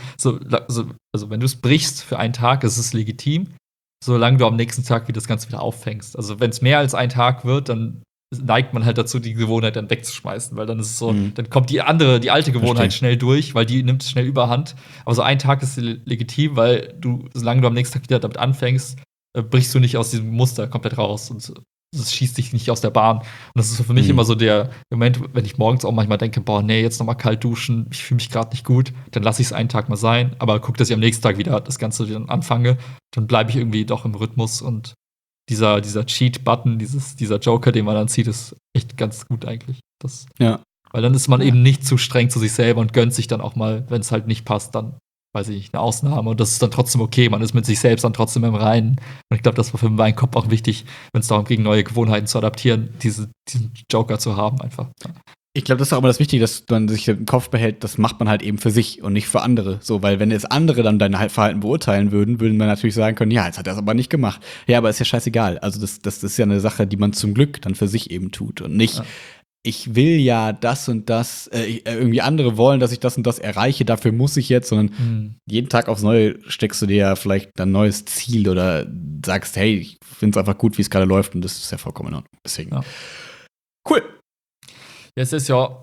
Also wenn du es brichst für einen Tag, ist es legitim, solange du am nächsten Tag das Ganze wieder auffängst. Also wenn es mehr als ein Tag wird, dann neigt man halt dazu, die Gewohnheit dann wegzuschmeißen, weil dann ist es so, dann kommt die alte Gewohnheit schnell durch, weil die nimmt schnell Überhand. Aber so ein Tag ist legitim, weil solange du am nächsten Tag wieder damit anfängst, brichst du nicht aus diesem Muster komplett raus und das schießt dich nicht aus der Bahn. Und das ist so für mich immer so der Moment, wenn ich morgens auch manchmal denke, boah, nee, jetzt noch mal kalt duschen, ich fühle mich gerade nicht gut, dann lasse ich es einen Tag mal sein, aber guck, dass ich am nächsten Tag wieder das Ganze wieder anfange, dann bleibe ich irgendwie doch im Rhythmus und dieser Cheat-Button, dieser Joker, den man dann zieht, ist echt ganz gut eigentlich. Weil dann ist man eben nicht zu streng zu sich selber und gönnt sich dann auch mal, wenn es halt nicht passt, dann weiß ich nicht, eine Ausnahme. Und das ist dann trotzdem okay. Man ist mit sich selbst dann trotzdem im Reinen. Und ich glaube, das war für meinen Kopf auch wichtig, wenn es darum ging, neue Gewohnheiten zu adaptieren, diesen Joker zu haben einfach. Ich glaube, das ist auch immer das Wichtige, dass man sich im Kopf behält, das macht man halt eben für sich und nicht für andere. So, weil wenn jetzt andere dann dein Verhalten beurteilen würden man natürlich sagen können, ja, jetzt hat er es aber nicht gemacht. Ja, aber ist ja scheißegal. Also das ist ja eine Sache, die man zum Glück dann für sich eben tut und nicht ich will ja das und das, irgendwie andere wollen, dass ich das und das erreiche, dafür muss ich jetzt, sondern jeden Tag aufs Neue steckst du dir ja vielleicht ein neues Ziel oder sagst, hey, ich finde es einfach gut, wie es gerade läuft und das ist ja vollkommen in Ordnung. Deswegen. Cool. Jetzt ist ja.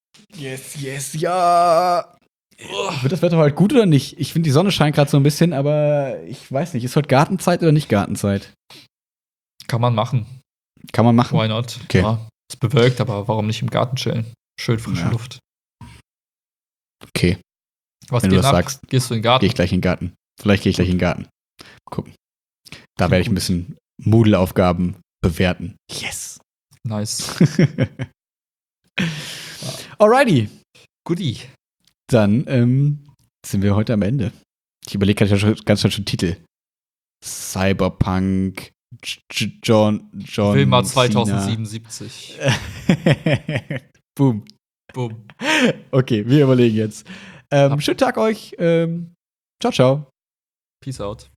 Yes, ja. Wird das Wetter heute gut oder nicht? Ich finde, die Sonne scheint gerade so ein bisschen, aber ich weiß nicht, ist heute Gartenzeit oder nicht Gartenzeit? Kann man machen. Why not? Okay. Ja. Ist bewölkt, aber warum nicht im Garten chillen? Schön frische Luft. Okay. Was Wenn geht du das ab? sagst, gehst du in den Garten? Gehe ich gleich in den Garten. Vielleicht gehe ich gleich in den Garten. Gucken. Da werde ich ein bisschen Moodle-Aufgaben bewerten. Yes. Nice. Alrighty. Goodie. Dann sind wir heute am Ende. Ich überlege ganz schon Titel. Cyberpunk, John Wilma 2077. Boom. Okay, wir überlegen jetzt. Schönen Tag euch. Ciao, ciao. Peace out.